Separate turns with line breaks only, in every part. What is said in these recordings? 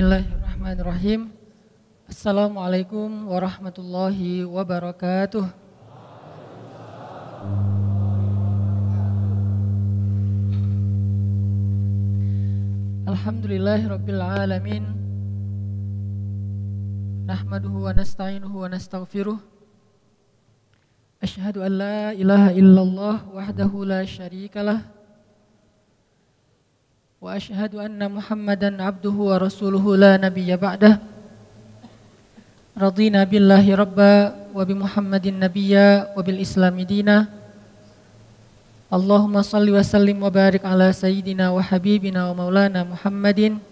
Bismillahirrahmanirrahim. Assalamualaikum warahmatullahi wabarakatuh. Alhamdulillahirabbil alamin. Nahmaduhu wa nasta'inuhu wa nastaghfiruh. Asyhadu an la ilaha illallah wahdahu la syarikalah. Wa asyhadu anna Muhammadan abduhu wa rasuluhu la nabiyya ba'dah. Radina billahi rabba wa bi Muhammadin nabiyya wa bil islami dina. Allahumma salli wa sallim wa barik ala sayyidina wa habibina wa maulana Muhammadin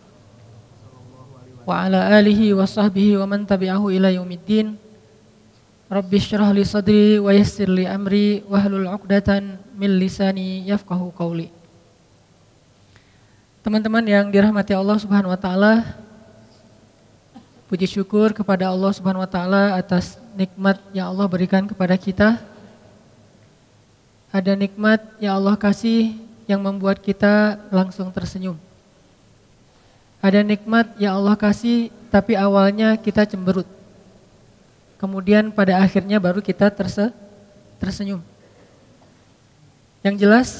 wa ala alihi wa sahbihi wa man tabi'ahu ila yaumiddin. Rabbi syrah li sadri wa yassir li amri wahlul 'uqdatan min lisani yafqahu qawli. Teman-teman yang dirahmati Allah Subhanahu wa taala, puji syukur kepada Allah Subhanahu wa taala atas nikmat yang Allah berikan kepada kita. Ada nikmat yang Allah kasih yang membuat kita langsung tersenyum. Ada nikmat yang Allah kasih tapi awalnya kita cemberut. Kemudian pada akhirnya baru kita tersenyum. Yang jelas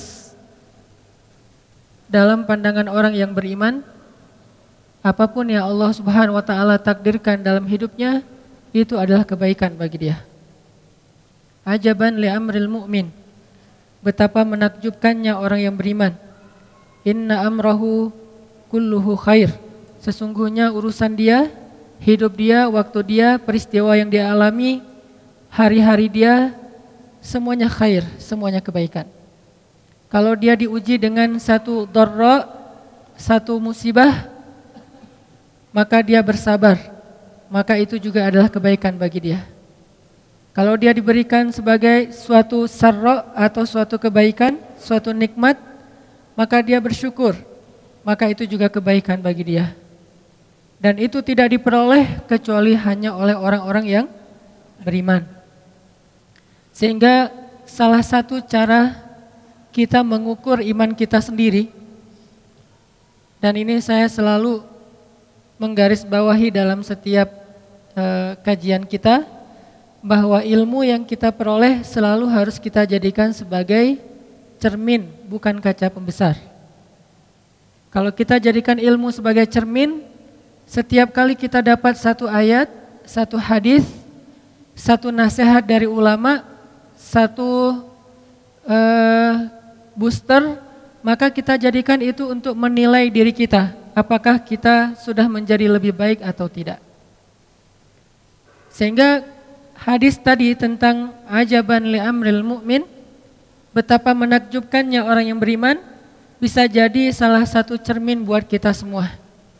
dalam pandangan orang yang beriman, apapun yang Allah Subhanahu wa taala takdirkan dalam hidupnya itu adalah kebaikan bagi dia. Ajaban li amril mu'min. Betapa menakjubkannya orang yang beriman. Inna amrahu kulluhu khair. Sesungguhnya urusan dia, hidup dia, waktu dia, peristiwa yang dia alami, hari-hari dia, semuanya khair, semuanya kebaikan. Kalau dia diuji dengan satu dharra, satu musibah, maka dia bersabar, maka itu juga adalah kebaikan bagi dia. Kalau dia diberikan sebagai suatu sarra atau suatu kebaikan, suatu nikmat, maka dia bersyukur, maka itu juga kebaikan bagi dia. Dan itu tidak diperoleh kecuali hanya oleh orang-orang yang beriman. Sehingga salah satu cara kita mengukur iman kita sendiri, dan ini saya selalu menggarisbawahi dalam setiap kajian kita, bahwa ilmu yang kita peroleh selalu harus kita jadikan sebagai cermin, bukan kaca pembesar. Kalau kita jadikan ilmu sebagai cermin, setiap kali kita dapat satu ayat, satu hadis, satu nasihat dari ulama, satu booster, maka kita jadikan itu untuk menilai diri kita, apakah kita sudah menjadi lebih baik atau tidak. Sehingga hadis tadi tentang ajaban li amril mu'min, betapa menakjubkannya orang yang beriman, bisa jadi salah satu cermin buat kita semua.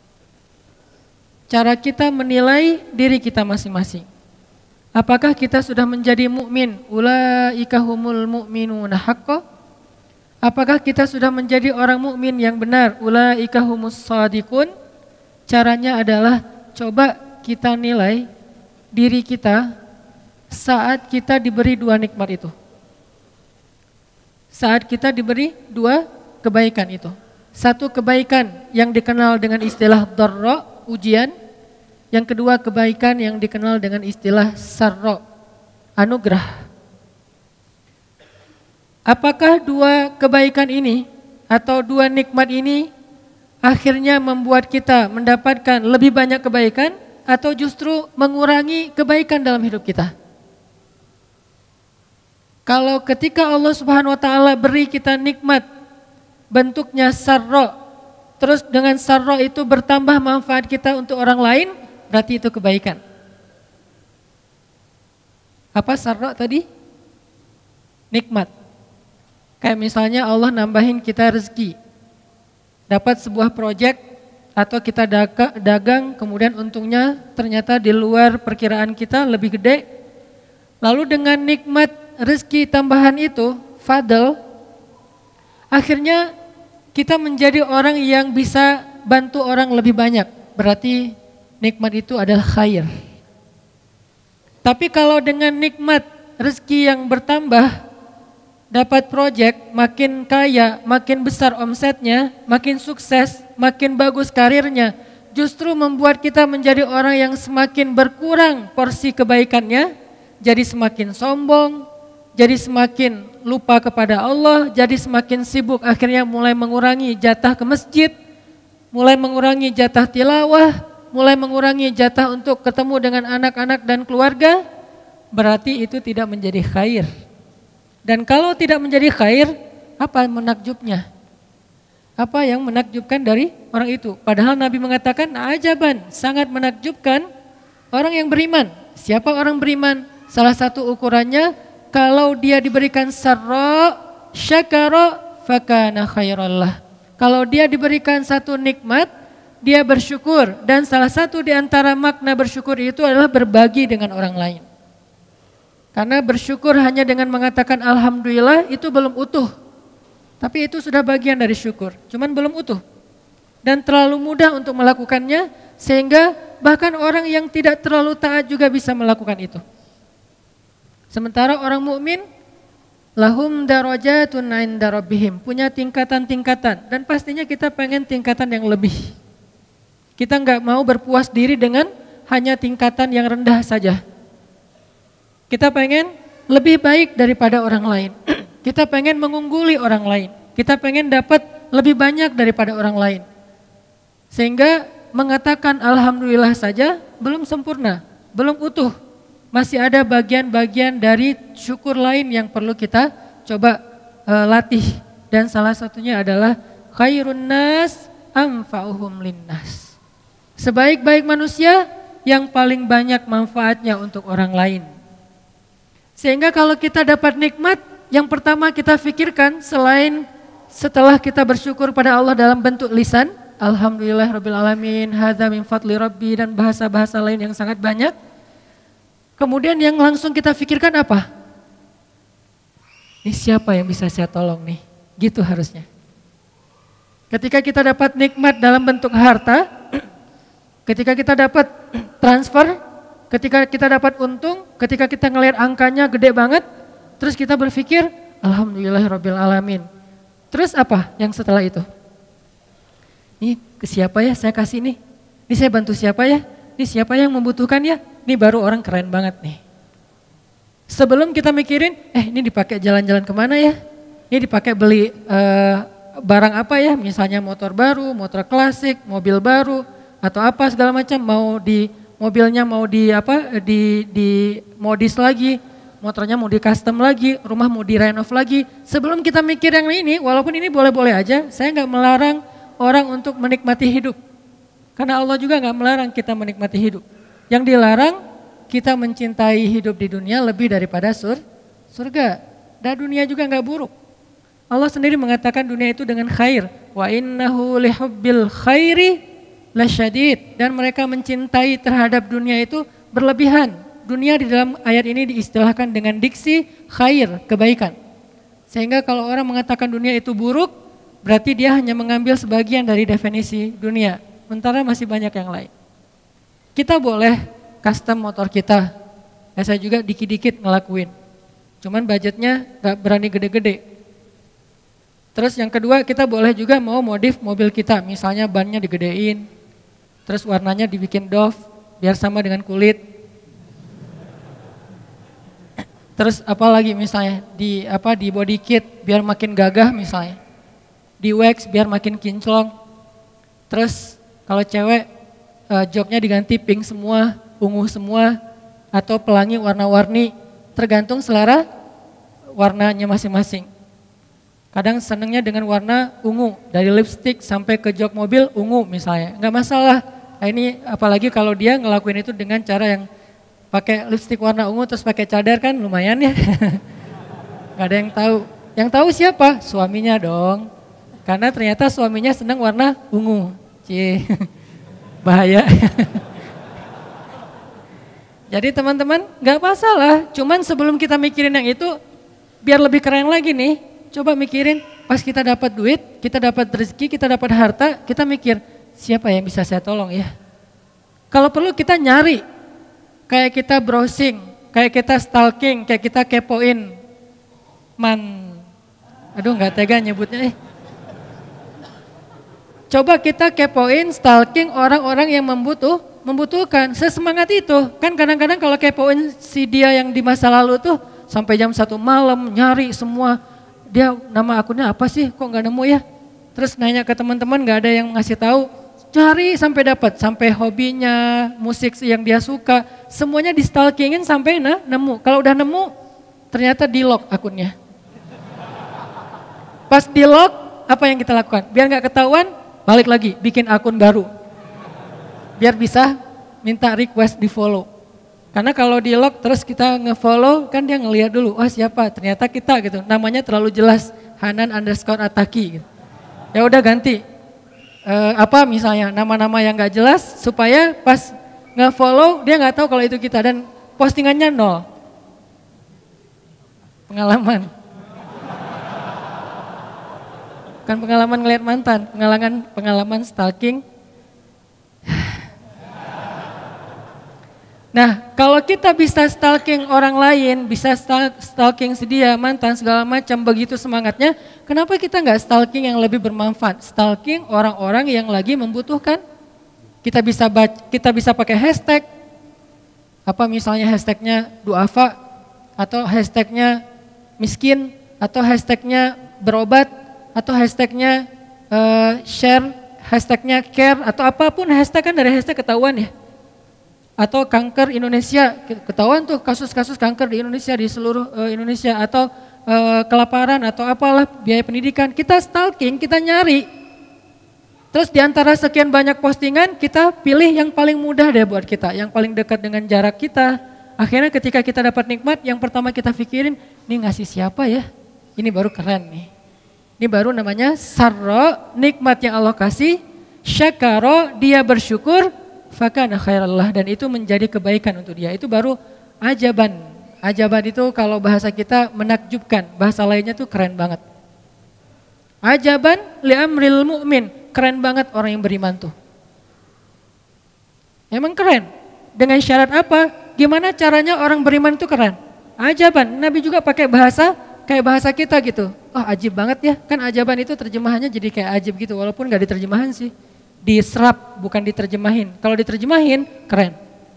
Cara kita menilai diri kita masing-masing. Apakah kita sudah menjadi mukmin? Ulaika humul mu'minuna haqqan. Apakah kita sudah menjadi orang mukmin yang benar? Ulaika humus shadiqun. Caranya adalah coba kita nilai diri kita saat kita diberi dua nikmat itu. Saat kita diberi dua kebaikan itu. Satu kebaikan yang dikenal dengan istilah dharra, ujian. Yang kedua kebaikan yang dikenal dengan istilah sarra, anugerah. Apakah dua kebaikan ini atau dua nikmat ini akhirnya membuat kita mendapatkan lebih banyak kebaikan atau justru mengurangi kebaikan dalam hidup kita? Kalau ketika Allah Subhanahu wa taala beri kita nikmat bentuknya sarra, terus dengan sarra itu bertambah manfaat kita untuk orang lain, berarti itu kebaikan. Apa sarra tadi? Nikmat. Kayak misalnya Allah nambahin kita rezeki, dapat sebuah proyek atau kita dagang, kemudian untungnya ternyata di luar perkiraan kita lebih gede. Lalu dengan nikmat rezeki tambahan itu, fadl, akhirnya kita menjadi orang yang bisa bantu orang lebih banyak. Berarti nikmat itu adalah khair. Tapi kalau dengan nikmat rezeki yang bertambah, dapat proyek, makin kaya, makin besar omsetnya, makin sukses, makin bagus karirnya, justru membuat kita menjadi orang yang semakin berkurang porsi kebaikannya, jadi semakin sombong, jadi semakin lupa kepada Allah, jadi semakin sibuk, akhirnya mulai mengurangi jatah ke masjid, mulai mengurangi jatah tilawah, mulai mengurangi jatah untuk ketemu dengan anak-anak dan keluarga, berarti itu tidak menjadi khair. Dan kalau tidak menjadi khair, apa menakjubnya? Apa yang menakjubkan dari orang itu? Padahal Nabi mengatakan, ajaban, sangat menakjubkan orang yang beriman. Siapa orang beriman? Salah satu ukurannya, kalau dia diberikan sarra, syakara, fakana khairallah. Kalau dia diberikan satu nikmat, dia bersyukur. Dan salah satu di antara makna bersyukur itu adalah berbagi dengan orang lain. Karena bersyukur hanya dengan mengatakan alhamdulillah itu belum utuh. Tapi itu sudah bagian dari syukur, cuman belum utuh. Dan terlalu mudah untuk melakukannya, sehingga bahkan orang yang tidak terlalu taat juga bisa melakukan itu. Sementara orang mukmin lahum darajatun 'inda rabbihim, punya tingkatan-tingkatan, dan pastinya kita pengen tingkatan yang lebih. Kita enggak mau berpuas diri dengan hanya tingkatan yang rendah saja. Kita pengen lebih baik daripada orang lain. Kita pengen mengungguli orang lain. Kita pengen dapat lebih banyak daripada orang lain. Sehingga mengatakan alhamdulillah saja belum sempurna, belum utuh. Masih ada bagian-bagian dari syukur lain yang perlu kita coba latih. Dan salah satunya adalah khairun nas anfa'uhum linnas. Sebaik-baik manusia yang paling banyak manfaatnya untuk orang lain. Sehingga kalau kita dapat nikmat, yang pertama kita pikirkan selain setelah kita bersyukur pada Allah dalam bentuk lisan, alhamdulillahirabbil alamin, hadza min fadli rabbi, dan bahasa-bahasa lain yang sangat banyak. Kemudian yang langsung kita pikirkan apa? Ini siapa yang bisa saya tolong nih? Gitu harusnya. Ketika kita dapat nikmat dalam bentuk harta, ketika kita dapat transfer, ketika kita dapat untung, ketika kita ngelihat angkanya gede banget, terus kita berpikir, alhamdulillahirabbil alamin. Terus apa yang setelah itu? Ini ke siapa ya saya kasih nih? Ini saya bantu siapa ya? Ini siapa yang membutuhkan ya? Ini baru orang keren banget nih. Sebelum kita mikirin, ini dipakai jalan-jalan kemana ya? Ini dipakai beli barang apa ya? Misalnya motor baru, motor klasik, mobil baru, atau apa segala macam. Mau di mobilnya mau di modis lagi. Motornya mau di custom lagi, rumah mau direnov lagi. Sebelum kita mikir yang ini, walaupun ini boleh-boleh aja, saya nggak melarang orang untuk menikmati hidup. Karena Allah juga nggak melarang kita menikmati hidup. Yang dilarang kita mencintai hidup di dunia lebih daripada surga. Dan dunia juga nggak buruk. Allah sendiri mengatakan dunia itu dengan khair. Wa innahu lihubbil khairi lasyadid. Dan mereka mencintai terhadap dunia itu berlebihan. Dunia di dalam ayat ini diistilahkan dengan diksi khair, kebaikan. Sehingga kalau orang mengatakan dunia itu buruk, berarti dia hanya mengambil sebagian dari definisi dunia. Sementara masih banyak yang lain. Kita boleh custom motor kita. Saya juga dikit-dikit ngelakuin. Cuman budgetnya gak berani gede-gede. Terus yang kedua, kita boleh juga mau modif mobil kita. Misalnya bannya digedein, terus warnanya dibikin doff biar sama dengan kulit. Terus apalagi misalnya di body kit biar makin gagah misalnya. Di wax biar makin kinclong. Terus kalau cewek joknya diganti pink semua, ungu semua, atau pelangi warna-warni, tergantung selera warnanya masing-masing. Kadang senengnya dengan warna ungu, dari lipstick sampai ke jok mobil ungu misalnya, nggak masalah. Nah, ini apalagi kalau dia ngelakuin itu dengan cara yang pakai lipstick warna ungu terus pakai cadar, kan lumayan ya. Gak ada yang tahu. Yang tahu siapa? Suaminya dong. Karena ternyata suaminya senang warna ungu. Cie. Bahaya. Jadi teman-teman gak masalah. Cuman sebelum kita mikirin yang itu, biar lebih keren lagi nih, coba mikirin pas kita dapat duit, kita dapat rezeki, kita dapat harta, kita mikir siapa yang bisa saya tolong ya. Kalau perlu kita nyari. Kayak kita browsing, kayak kita stalking, kayak kita kepoin aduh nggak tega nyebutnya Coba kita kepoin stalking orang-orang yang membutuhkan. Sesemangat itu. Kan kadang-kadang kalau kepoin si dia yang di masa lalu tuh sampai jam 1 malam nyari semua. Dia nama akunnya apa sih? Kok nggak nemu ya? Terus nanya ke teman-teman nggak ada yang ngasih tahu. Cari sampai dapat, sampai hobinya, musik yang dia suka. Semuanya di stalkingin sampai nemu. Kalau udah nemu ternyata di lock akunnya. Pas di lock apa yang kita lakukan? Biar nggak ketahuan, balik lagi, bikin akun baru. Biar bisa minta request di follow. Karena kalau di lock terus kita nge-follow, kan dia ngelihat dulu, wah siapa, ternyata kita gitu. Namanya terlalu jelas, Hanan_Ataki gitu. Ya udah ganti, apa misalnya nama-nama yang gak jelas, supaya pas nge-follow dia gak tahu kalau itu kita. Dan postingannya 0. Pengalaman. Bukan pengalaman ngeliat mantan, pengalaman stalking. Nah, kalau kita bisa stalking orang lain, bisa stalking si dia, mantan, segala macam, begitu semangatnya, kenapa kita nggak stalking yang lebih bermanfaat? Stalking orang-orang yang lagi membutuhkan. Kita bisa pakai hashtag, apa misalnya hashtagnya duafa, atau hashtagnya miskin, atau hashtagnya berobat, atau hashtagnya share, hashtagnya care, atau apapun hashtag, kan dari hashtag ketahuan ya. Atau kanker Indonesia, ketahuan tuh kasus-kasus kanker di Indonesia, di seluruh Indonesia, atau kelaparan, atau apalah biaya pendidikan. Kita stalking, kita nyari. Terus di antara sekian banyak postingan, kita pilih yang paling mudah deh buat kita, yang paling dekat dengan jarak kita. Akhirnya ketika kita dapat nikmat, yang pertama kita pikirin, ini ngasih siapa ya? Ini baru keren nih. Ini baru namanya sarro, nikmat yang Allah kasih, syakaro, dia bersyukur, fakana khairallah, dan itu menjadi kebaikan untuk dia. Itu baru ajaban. Ajaban itu kalau bahasa kita menakjubkan, bahasa lainnya tuh keren banget. Ajaban li amril mu'min, keren banget orang yang beriman tuh. Emang keren. Dengan syarat apa? Gimana caranya orang beriman itu keren? Ajaban. Nabi juga pakai bahasa kayak bahasa kita gitu. Oh ajib banget ya. Kan ajaban itu terjemahannya jadi kayak ajib gitu, walaupun gak diterjemahan sih. Diserap, bukan diterjemahin. Kalau diterjemahin, keren.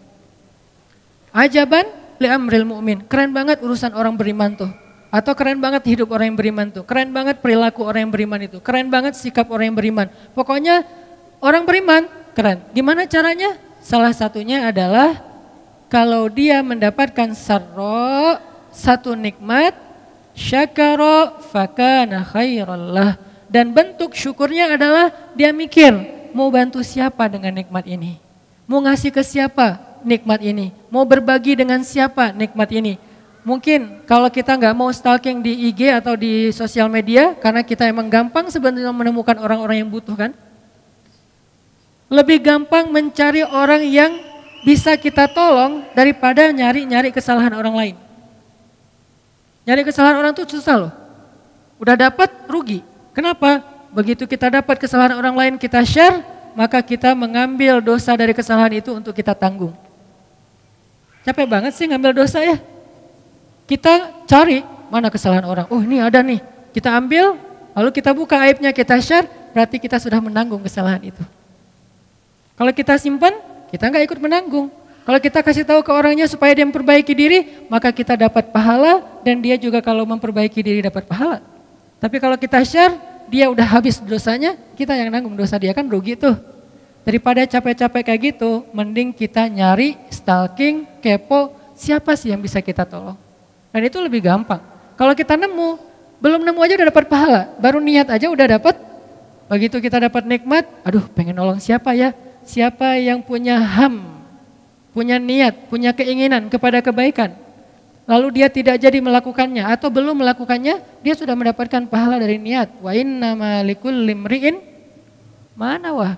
Ajaban li amril mu'min. Keren banget urusan orang beriman tuh. Atau keren banget hidup orang yang beriman tuh. Keren banget perilaku orang yang beriman itu. Keren banget sikap orang yang beriman. Pokoknya orang beriman, keren. Gimana caranya? Salah satunya adalah kalau dia mendapatkan sarro, satu nikmat, syakaro fakana khairallah. Dan bentuk syukurnya adalah dia mikir, mau bantu siapa dengan nikmat ini? Mau ngasih ke siapa nikmat ini? Mau berbagi dengan siapa nikmat ini? Mungkin kalau kita nggak mau stalking di IG atau di sosial media, karena kita emang gampang sebenarnya menemukan orang-orang yang butuh kan? Lebih gampang mencari orang yang bisa kita tolong daripada nyari-nyari kesalahan orang lain. Nyari kesalahan orang tuh susah loh. Udah dapat rugi. Kenapa? Begitu kita dapat kesalahan orang lain kita share, maka kita mengambil dosa dari kesalahan itu untuk kita tanggung. Capek banget sih ngambil dosa ya. Kita cari mana kesalahan orang. Oh ini ada nih. Kita ambil, lalu kita buka aibnya, kita share, berarti kita sudah menanggung kesalahan itu. Kalau kita simpan, kita nggak ikut menanggung. Kalau kita kasih tahu ke orangnya supaya dia memperbaiki diri, maka kita dapat pahala dan dia juga kalau memperbaiki diri dapat pahala. Tapi kalau kita share, dia udah habis dosanya, kita yang nanggung dosa dia, kan rugi tuh. Daripada capek-capek kayak gitu, mending kita nyari, stalking, kepo, siapa sih yang bisa kita tolong. Dan itu lebih gampang. Kalau kita nemu, belum nemu aja udah dapat pahala, baru niat aja udah dapat. Begitu kita dapat nikmat, aduh pengen nolong siapa ya? Siapa yang punya punya niat, punya keinginan kepada kebaikan, lalu dia tidak jadi melakukannya atau belum melakukannya, dia sudah mendapatkan pahala dari niat. Wa innama likulli imri'in ma nawa.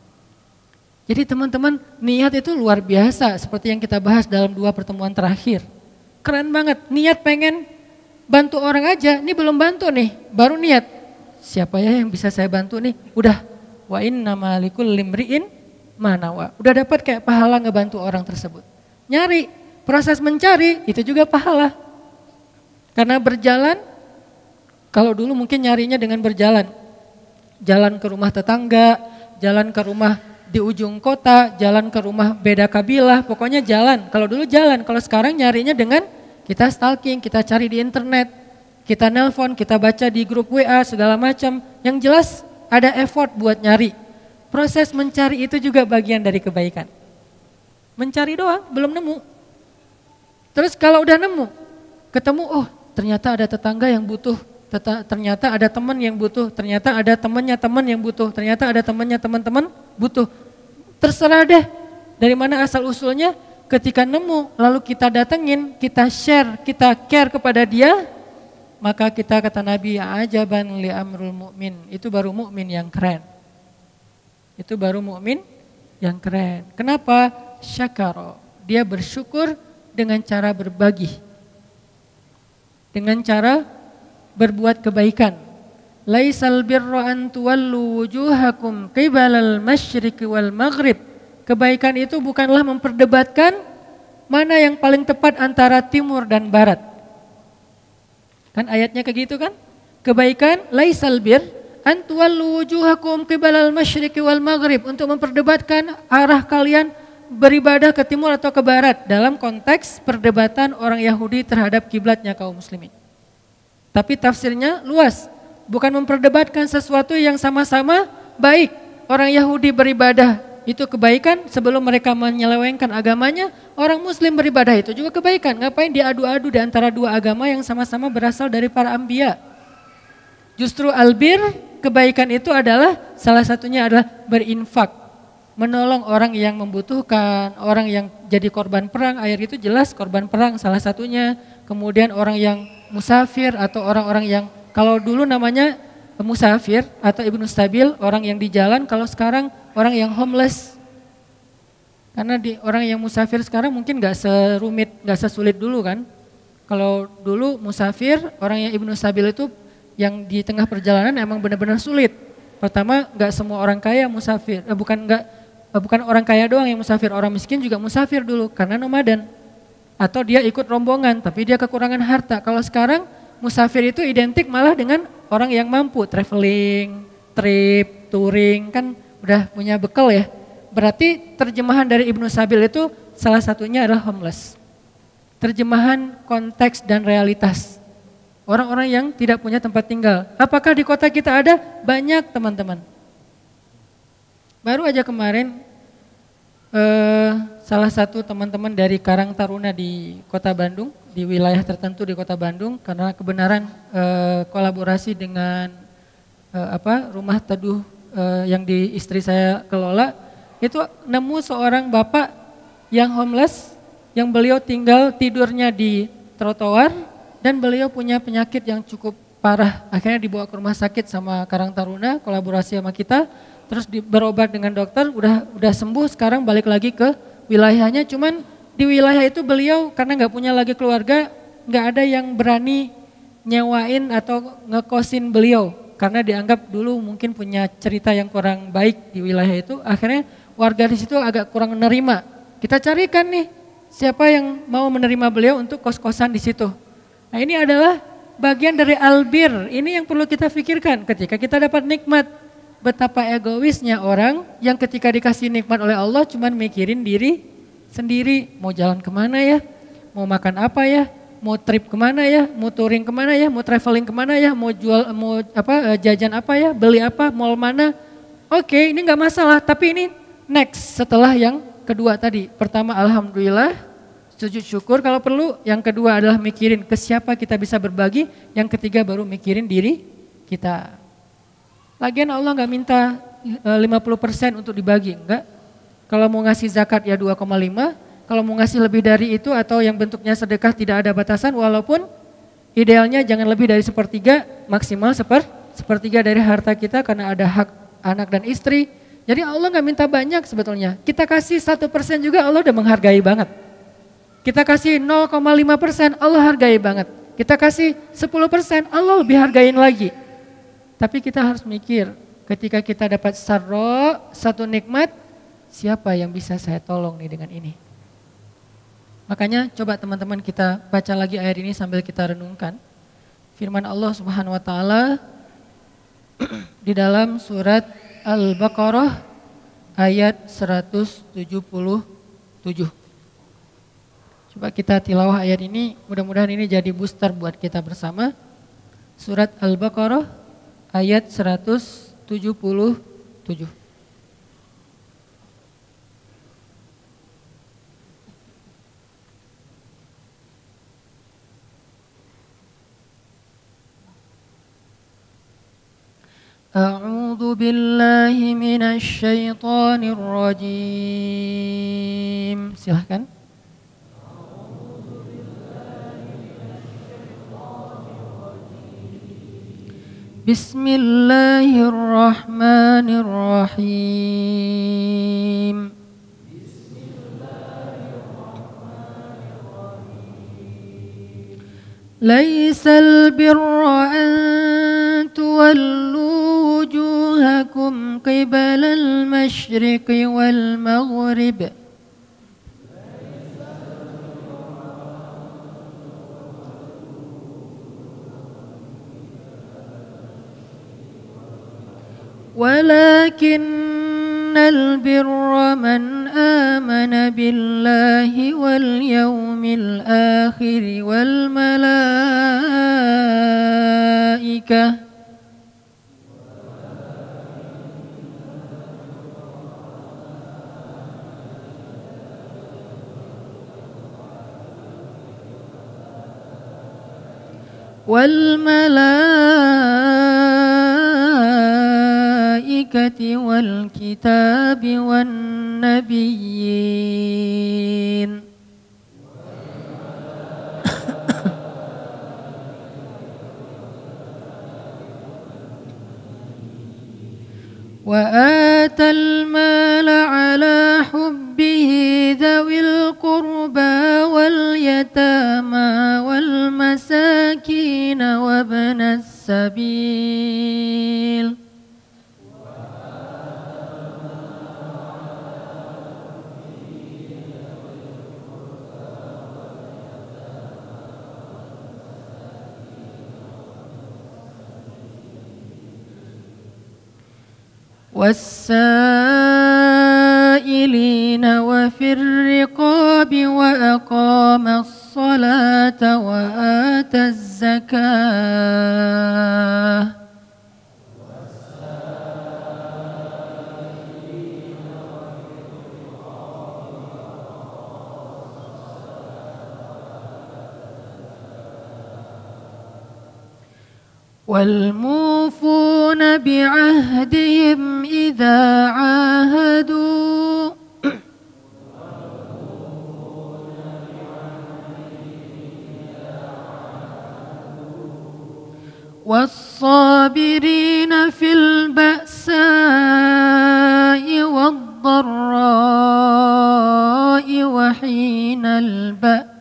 Jadi teman-teman, niat itu luar biasa seperti yang kita bahas dalam 2 pertemuan terakhir. Keren banget, niat pengen bantu orang aja, ini belum bantu nih, baru niat. Siapa ya yang bisa saya bantu nih? Udah, wa innama likulli imri'in manawa. Udah dapat kayak pahala ngebantu orang tersebut. Nyari, proses mencari itu juga pahala. Karena berjalan, kalau dulu mungkin nyarinya dengan berjalan. jalan ke rumah tetangga, jalan ke rumah di ujung kota, jalan ke rumah beda kabilah, pokoknya jalan. Kalau dulu jalan, kalau sekarang nyarinya dengan kita stalking, kita cari di internet, kita nelpon, kita baca di grup WA segala macam. Yang jelas ada effort buat nyari. Proses mencari itu juga bagian dari kebaikan. Mencari doang, belum nemu. Terus kalau udah nemu, ketemu, oh ternyata ada tetangga yang butuh, ternyata ada teman yang butuh, ternyata ada temannya teman yang butuh, ternyata ada temannya teman-teman butuh. Terserah deh dari mana asal usulnya, ketika nemu lalu kita datengin, kita share, kita care kepada dia, maka kita kata Nabi, ajaban li amrul mu'min, itu baru mukmin yang keren. Itu baru mukmin yang keren. Kenapa? Syakaro, dia bersyukur dengan cara berbagi, dengan cara berbuat kebaikan. Laisal birra an tuwallu wujuhakum qibalal masyriqi wal maghrib. Kebaikan itu bukanlah memperdebatkan mana yang paling tepat antara timur dan barat. Kan ayatnya kayak gitu kan? Kebaikan laisal bir an tuwallu wujuhakum qibalal masyriqi wal maghrib, untuk memperdebatkan arah kalian beribadah ke timur atau ke barat dalam konteks perdebatan orang Yahudi terhadap kiblatnya kaum muslimin. Tapi tafsirnya luas, bukan memperdebatkan sesuatu yang sama-sama baik. Orang Yahudi beribadah itu kebaikan sebelum mereka menyelewengkan agamanya, orang muslim beribadah itu juga kebaikan. Ngapain diadu-adu di antara dua agama yang sama-sama berasal dari para anbiya? Justru albir, kebaikan itu adalah salah satunya adalah berinfak, menolong orang yang membutuhkan, orang yang jadi korban perang, air itu jelas korban perang salah satunya. Kemudian orang yang musafir atau orang-orang yang, kalau dulu namanya musafir atau ibnu stabil, orang yang di jalan, kalau sekarang orang yang homeless. Karena orang yang musafir sekarang mungkin gak serumit, gak sesulit dulu kan. Kalau dulu musafir, orang yang ibnu stabil itu yang di tengah perjalanan emang benar-benar sulit. Pertama, gak semua orang kaya musafir, bukan orang kaya doang yang musafir, orang miskin juga musafir dulu karena nomaden. Atau dia ikut rombongan tapi dia kekurangan harta. Kalau sekarang musafir itu identik malah dengan orang yang mampu, traveling, trip, touring, kan udah punya bekal ya. Berarti terjemahan dari Ibnu Sabil itu salah satunya adalah homeless. Terjemahan konteks dan realitas. Orang-orang yang tidak punya tempat tinggal. Apakah di kota kita ada? Banyak teman-teman. Baru aja kemarin salah satu teman-teman dari Karang Taruna di Kota Bandung, di wilayah tertentu di Kota Bandung, karena kebenaran kolaborasi dengan rumah teduh yang di istri saya kelola, itu nemu seorang bapak yang homeless, yang beliau tinggal tidurnya di trotoar dan beliau punya penyakit yang cukup parah. Akhirnya dibawa ke rumah sakit sama Karang Taruna, kolaborasi sama kita. Terus berobat dengan dokter, udah sembuh, sekarang balik lagi ke wilayahnya. Cuman di wilayah itu beliau karena nggak punya lagi keluarga, nggak ada yang berani nyewain atau ngekosin beliau. Karena dianggap dulu mungkin punya cerita yang kurang baik di wilayah itu. Akhirnya warga di situ agak kurang menerima. Kita carikan nih siapa yang mau menerima beliau untuk kos-kosan di situ. Nah ini adalah bagian dari albir, ini yang perlu kita pikirkan ketika kita dapat nikmat. Betapa egoisnya orang yang ketika dikasih nikmat oleh Allah cuman mikirin diri sendiri. Mau jalan kemana ya, mau makan apa ya, mau trip kemana ya, mau touring kemana ya, mau traveling kemana ya, mau jajan apa ya, beli apa, mall mana. Oke, ini gak masalah, tapi ini next setelah yang kedua tadi. Pertama alhamdulillah, sujud syukur kalau perlu. Yang kedua adalah mikirin ke siapa kita bisa berbagi. Yang ketiga baru mikirin diri kita. Lagian Allah nggak minta 50% untuk dibagi, enggak. Kalau mau ngasih zakat ya 2,5, kalau mau ngasih lebih dari itu atau yang bentuknya sedekah tidak ada batasan, walaupun idealnya jangan lebih dari sepertiga, maksimal sepertiga dari harta kita karena ada hak anak dan istri. Jadi Allah nggak minta banyak sebetulnya. Kita kasih 1% juga Allah udah menghargai banget. Kita kasih 0,5% Allah hargai banget. Kita kasih 10% Allah lebih hargain lagi. Tapi kita harus mikir, ketika kita dapat sarro, satu nikmat, siapa yang bisa saya tolong nih dengan ini? Makanya coba teman-teman kita baca lagi ayat ini sambil kita renungkan. Firman Allah Subhanahu wa taala, di dalam surat Al-Baqarah ayat 177. Coba kita tilawah ayat ini, mudah-mudahan ini jadi booster buat kita bersama. Surat Al-Baqarah ayat 177. A'udzu billahi minasy syaithanir rajim. Silahkan. Bismillahirrahmanirrahim. Laisal birra an tuwallu wujuhakum qibalal masyriqi wal maghrib. ولكن البر من آمن بالله واليوم الآخر والملائكة والكتاب والنبيين وآتى المال على حبه ذوي القربى واليتامى والمساكين وابن السبيل والسائلين وفي الرقاب وأقام الصلاة وآتى الزكاة والموفون بعهدهم إذا عاهدوا والصابرين في البأساء والضراء وحين البأس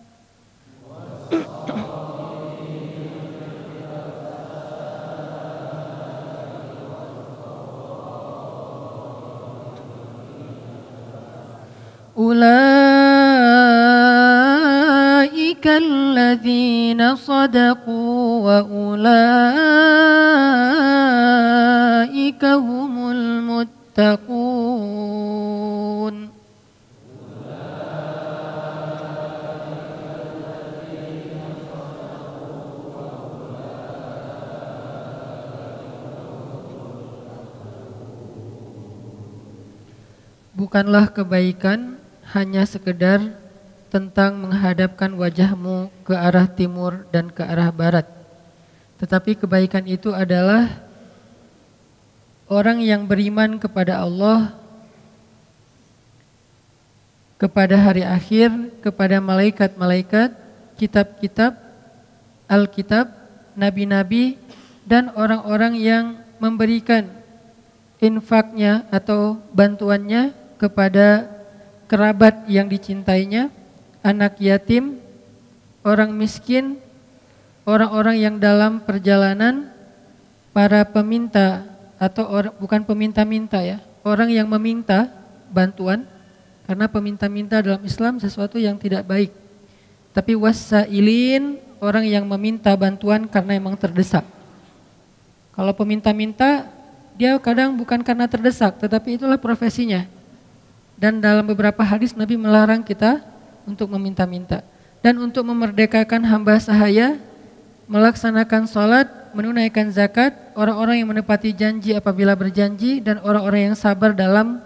أولئك الذين صدقوا وأولئك هم المتقون. Bukanlah kebaikan hanya sekedar tentang menghadapkan wajahmu ke arah timur dan ke arah barat. Tetapi kebaikan itu adalah orang yang beriman kepada Allah, kepada hari akhir, kepada malaikat-malaikat, kitab-kitab, Alkitab, nabi-nabi, dan orang-orang yang memberikan infaknya atau bantuannya kepada kerabat yang dicintainya, anak yatim, orang miskin, orang-orang yang dalam perjalanan, para peminta atau bukan peminta-minta ya, orang yang meminta bantuan, karena peminta-minta dalam Islam sesuatu yang tidak baik. Tapi wassailin, orang yang meminta bantuan karena memang terdesak. Kalau peminta-minta, dia kadang bukan karena terdesak, tetapi itulah profesinya. Dan dalam beberapa hadis Nabi melarang kita untuk meminta-minta. Dan untuk memerdekakan hamba sahaya, melaksanakan sholat, menunaikan zakat, orang-orang yang menepati janji apabila berjanji, dan orang-orang yang sabar dalam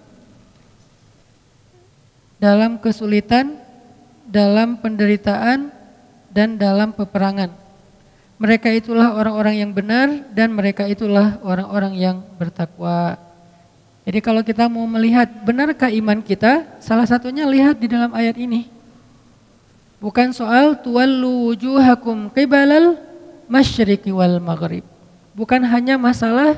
dalam kesulitan, dalam penderitaan, dan dalam peperangan. Mereka itulah orang-orang yang benar dan mereka itulah orang-orang yang bertakwa. Jadi kalau kita mau melihat benarkah iman kita, salah satunya lihat di dalam ayat ini. Bukan soal tuwallu wujuhakum qibalal masyriqi wal maghrib. Bukan hanya masalah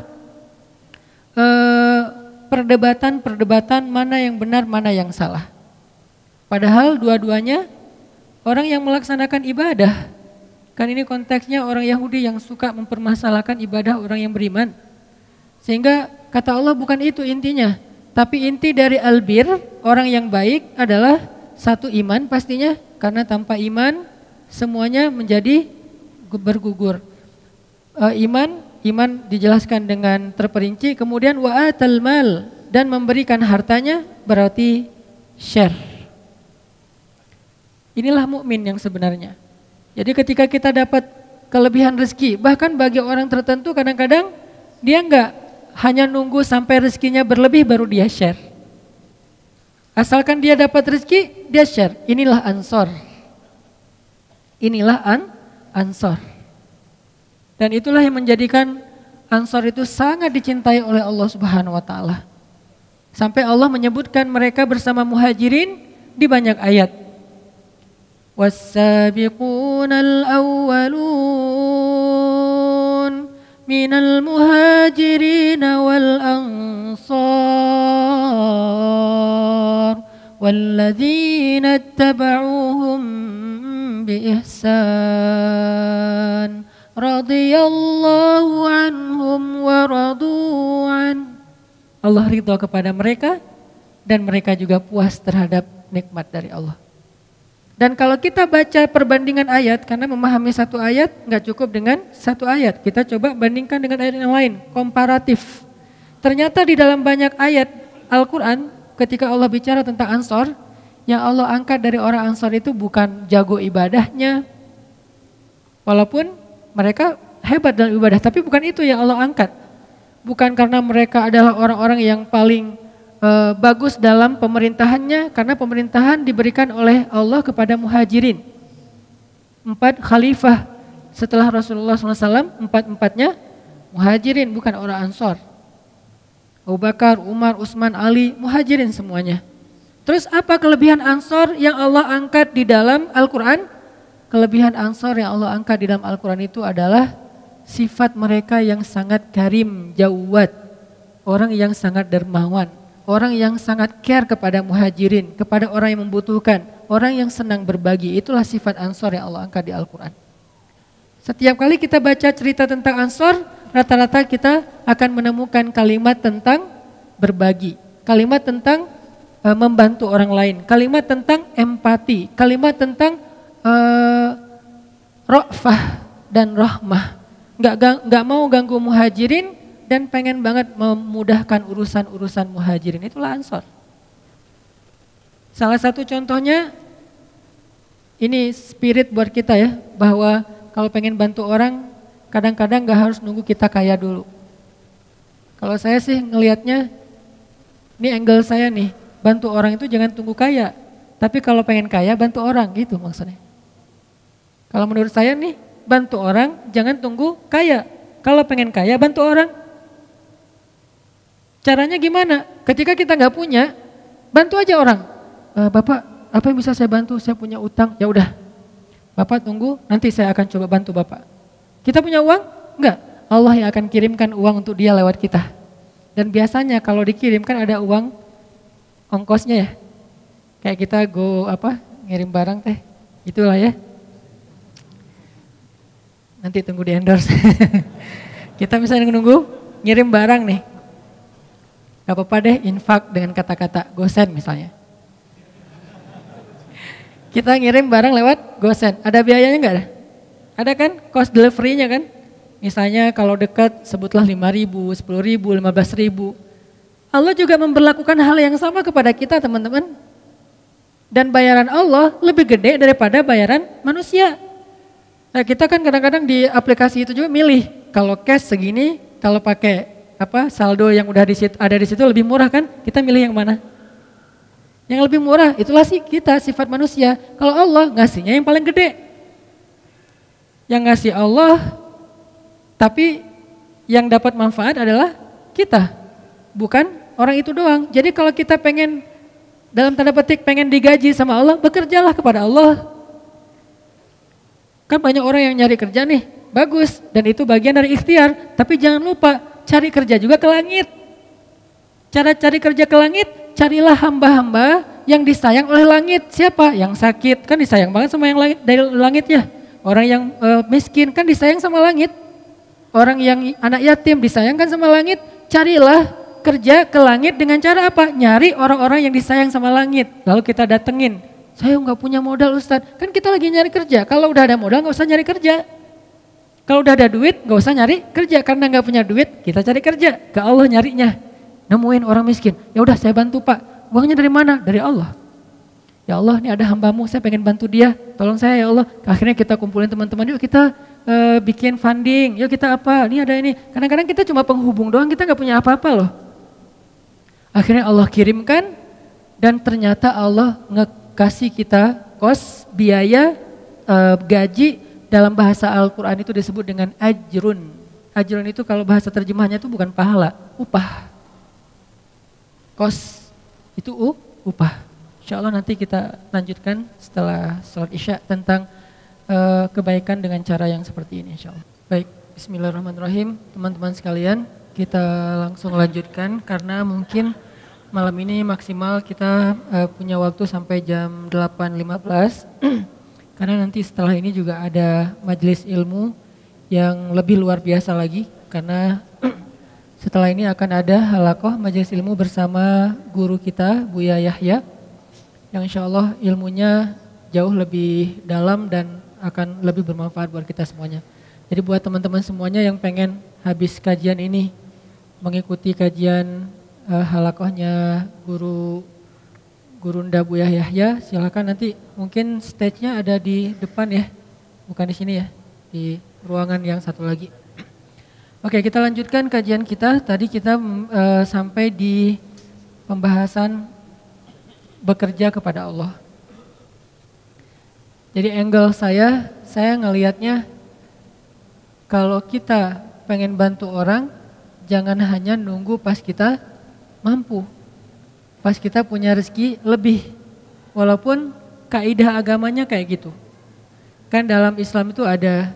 perdebatan mana yang benar, mana yang salah. Padahal dua-duanya orang yang melaksanakan ibadah. Kan ini konteksnya orang Yahudi yang suka mempermasalahkan ibadah orang yang beriman. Sehingga kata Allah bukan itu intinya. Tapi inti dari albir, orang yang baik adalah satu iman pastinya. Karena tanpa iman semuanya menjadi bergugur. Iman dijelaskan dengan terperinci. Kemudian wa'atal mal, dan memberikan hartanya berarti share. Inilah mukmin yang sebenarnya. Jadi ketika kita dapat kelebihan rezeki, bahkan bagi orang tertentu kadang-kadang dia enggak hanya nunggu sampai rezekinya berlebih baru dia share. Asalkan dia dapat rezeki, dia share. Inilah ansor. Inilah ansor. Dan itulah yang menjadikan ansor itu sangat dicintai oleh Allah Subhanahu wa taala. Sampai Allah menyebutkan mereka bersama muhajirin di banyak ayat. Was-sabiqunal awwalun minal muhajirin wal ansar walladzina ittaba'uhum biihsan radhiyallahu anhum wa radu'an. Allah ridha kepada mereka dan mereka juga puas terhadap nikmat dari Allah. Dan kalau kita baca perbandingan ayat, karena memahami satu ayat nggak cukup dengan satu ayat, kita coba bandingkan dengan ayat yang lain, komparatif. Ternyata di dalam banyak ayat Al-Quran, ketika Allah bicara tentang Ansor, yang Allah angkat dari orang Ansor itu bukan jago ibadahnya, walaupun mereka hebat dalam ibadah, tapi bukan itu yang Allah angkat. Bukan karena mereka adalah orang-orang yang paling bagus dalam pemerintahannya, karena pemerintahan diberikan oleh Allah kepada muhajirin. 4 khalifah setelah Rasulullah SAW, 4-4-nya muhajirin, bukan orang Ansor. Abu Bakar, Umar, Utsman, Ali, muhajirin semuanya. Terus apa kelebihan Ansor yang Allah angkat di dalam Al-Quran? Kelebihan Ansor yang Allah angkat di dalam Al-Quran itu adalah sifat mereka yang sangat karim, jawad, orang yang sangat dermawan, orang yang sangat care kepada muhajirin, kepada orang yang membutuhkan, orang yang senang berbagi. Itulah sifat Ansor yang Allah angkat di Al-Quran. Setiap kali kita baca cerita tentang Ansor, rata-rata kita akan menemukan kalimat tentang berbagi, kalimat tentang membantu orang lain, kalimat tentang empati, kalimat tentang ra'fah dan rahmah. Nggak mau ganggu muhajirin dan pengen banget memudahkan urusan-urusan muhajirin. Itulah Ansor. Salah satu contohnya, ini spirit buat kita ya, bahwa kalau pengen bantu orang, kadang-kadang gak harus nunggu kita kaya dulu. Kalau saya sih ngelihatnya, ini angle saya nih, bantu orang itu jangan tunggu kaya. Tapi kalau pengen kaya, bantu orang, gitu maksudnya. Kalau menurut saya nih, bantu orang jangan tunggu kaya. Kalau pengen kaya, bantu orang. Caranya gimana? Ketika kita nggak punya, bantu aja orang. Bapak, apa yang bisa saya bantu? Saya punya utang. Ya udah, Bapak tunggu, nanti saya akan coba bantu Bapak. Kita punya uang? Enggak. Allah yang akan kirimkan uang untuk dia lewat kita. Dan biasanya kalau dikirimkan ada uang ongkosnya ya. Kayak kita ngirim barang teh. Itulah ya. Nanti tunggu di endorse. Kita misalnya nunggu ngirim barang nih. Gak apa-apa deh infak dengan kata-kata gosen misalnya. Kita ngirim barang lewat gosen, ada biayanya enggak ada? Ada kan, cost delivery-nya kan? Misalnya kalau dekat sebutlah 5.000, 10.000, 15.000. Allah juga memberlakukan hal yang sama kepada kita teman-teman. Dan bayaran Allah lebih gede daripada bayaran manusia. Nah kita kan kadang-kadang di aplikasi itu juga milih. Kalau cash segini, kalau pakai saldo yang udah ada di situ lebih murah kan? Kita milih yang mana? Yang lebih murah, itulah sih kita sifat manusia. Kalau Allah ngasihnya yang paling gede. Yang ngasih Allah, tapi yang dapat manfaat adalah kita, bukan orang itu doang. Jadi kalau kita pengen, dalam tanda petik pengen digaji sama Allah, bekerjalah kepada Allah. Kan banyak orang yang nyari kerja nih, bagus. Dan itu bagian dari ikhtiar, tapi jangan lupa cari kerja juga ke langit. Cara cari kerja ke langit, carilah hamba-hamba yang disayang oleh langit. Siapa? Yang sakit, kan disayang banget sama yang dari langit ya. Orang yang miskin kan disayang sama langit. Orang yang anak yatim disayangkan sama langit. Carilah kerja ke langit dengan cara apa? Nyari orang-orang yang disayang sama langit. Lalu kita datengin. Saya nggak punya modal Ustadz. Kan kita lagi nyari kerja. Kalau udah ada modal nggak usah nyari kerja. Kalau udah ada duit nggak usah nyari kerja. Karena nggak punya duit kita cari kerja. Ke Allah nyarinya. Nemuin orang miskin. Ya udah saya bantu Pak. Uangnya dari mana? Dari Allah. Ya Allah ini ada hambamu saya pengen bantu dia. Tolong saya ya Allah. Akhirnya kita kumpulin teman-teman. Yuk kita bikin funding, yuk kita apa, ini ada ini. Kadang-kadang kita cuma penghubung doang, kita nggak punya apa-apa loh. Akhirnya Allah kirimkan dan ternyata Allah ngekasih kita kos, biaya, gaji. Dalam bahasa Al-Quran itu disebut dengan ajrun. Ajrun itu kalau bahasa terjemahnya itu bukan pahala, upah. Kos itu upah. Insya Allah nanti kita lanjutkan setelah sholat isya tentang kebaikan dengan cara yang seperti ini insya Allah. Baik, bismillahirrahmanirrahim. Teman-teman sekalian, kita langsung lanjutkan karena mungkin malam ini maksimal kita punya waktu sampai jam 8.15. Karena nanti setelah ini juga ada majelis ilmu yang lebih luar biasa lagi. Karena setelah ini akan ada halaqah majelis ilmu bersama guru kita, Buya Yahya. Yang insya Allah ilmunya jauh lebih dalam dan akan lebih bermanfaat buat kita semuanya. Jadi buat teman-teman semuanya yang pengen habis kajian ini mengikuti kajian halaqahnya Gurunda Buya Yahya, silakan nanti mungkin stage-nya ada di depan ya, bukan di sini ya, di ruangan yang satu lagi. Oke, kita lanjutkan kajian kita. Tadi kita sampai di pembahasan bekerja kepada Allah. Jadi angle saya ngelihatnya kalau kita pengen bantu orang, jangan hanya nunggu pas kita mampu. Pas kita punya rezeki lebih. Walaupun kaidah agamanya kayak gitu. Kan dalam Islam itu ada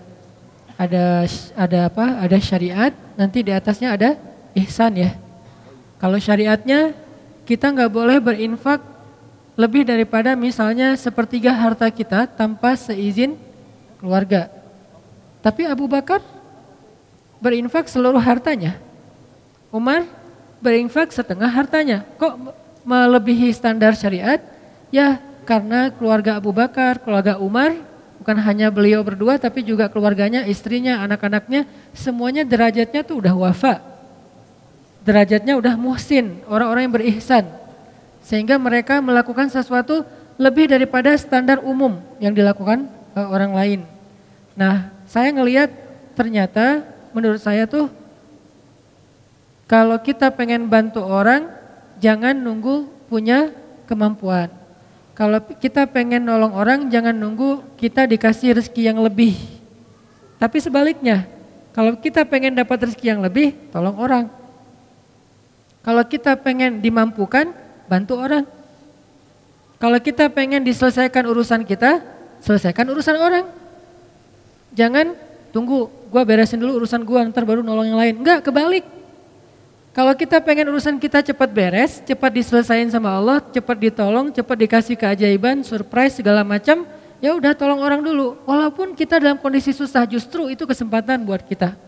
syariat, nanti di atasnya ada ihsan ya. Kalau syariatnya kita nggak boleh berinfak lebih daripada misalnya sepertiga harta kita tanpa seizin keluarga. Tapi Abu Bakar berinfak seluruh hartanya. Umar berinfak setengah hartanya. Kok melebihi standar syariat? Ya karena keluarga Abu Bakar, keluarga Umar, bukan hanya beliau berdua tapi juga keluarganya, istrinya, anak-anaknya, semuanya derajatnya tuh udah wafa. Derajatnya udah muhsin, orang-orang yang berihsan. Sehingga mereka melakukan sesuatu lebih daripada standar umum yang dilakukan orang lain. Nah, saya ngelihat ternyata menurut saya tuh kalau kita pengen bantu orang, jangan nunggu punya kemampuan. Kalau kita pengen nolong orang, jangan nunggu kita dikasih rezeki yang lebih. Tapi sebaliknya, kalau kita pengen dapat rezeki yang lebih, tolong orang. Kalau kita pengen dimampukan, bantu orang. Kalau kita pengen diselesaikan urusan kita, selesaikan urusan orang. Jangan tunggu, gua beresin dulu urusan gua, ntar baru nolong yang lain. Enggak, kebalik. Kalau kita pengen urusan kita cepat beres, cepat diselesaikan sama Allah, cepat ditolong, cepat dikasih keajaiban, surprise segala macam, ya udah tolong orang dulu. Walaupun kita dalam kondisi susah, justru itu kesempatan buat kita.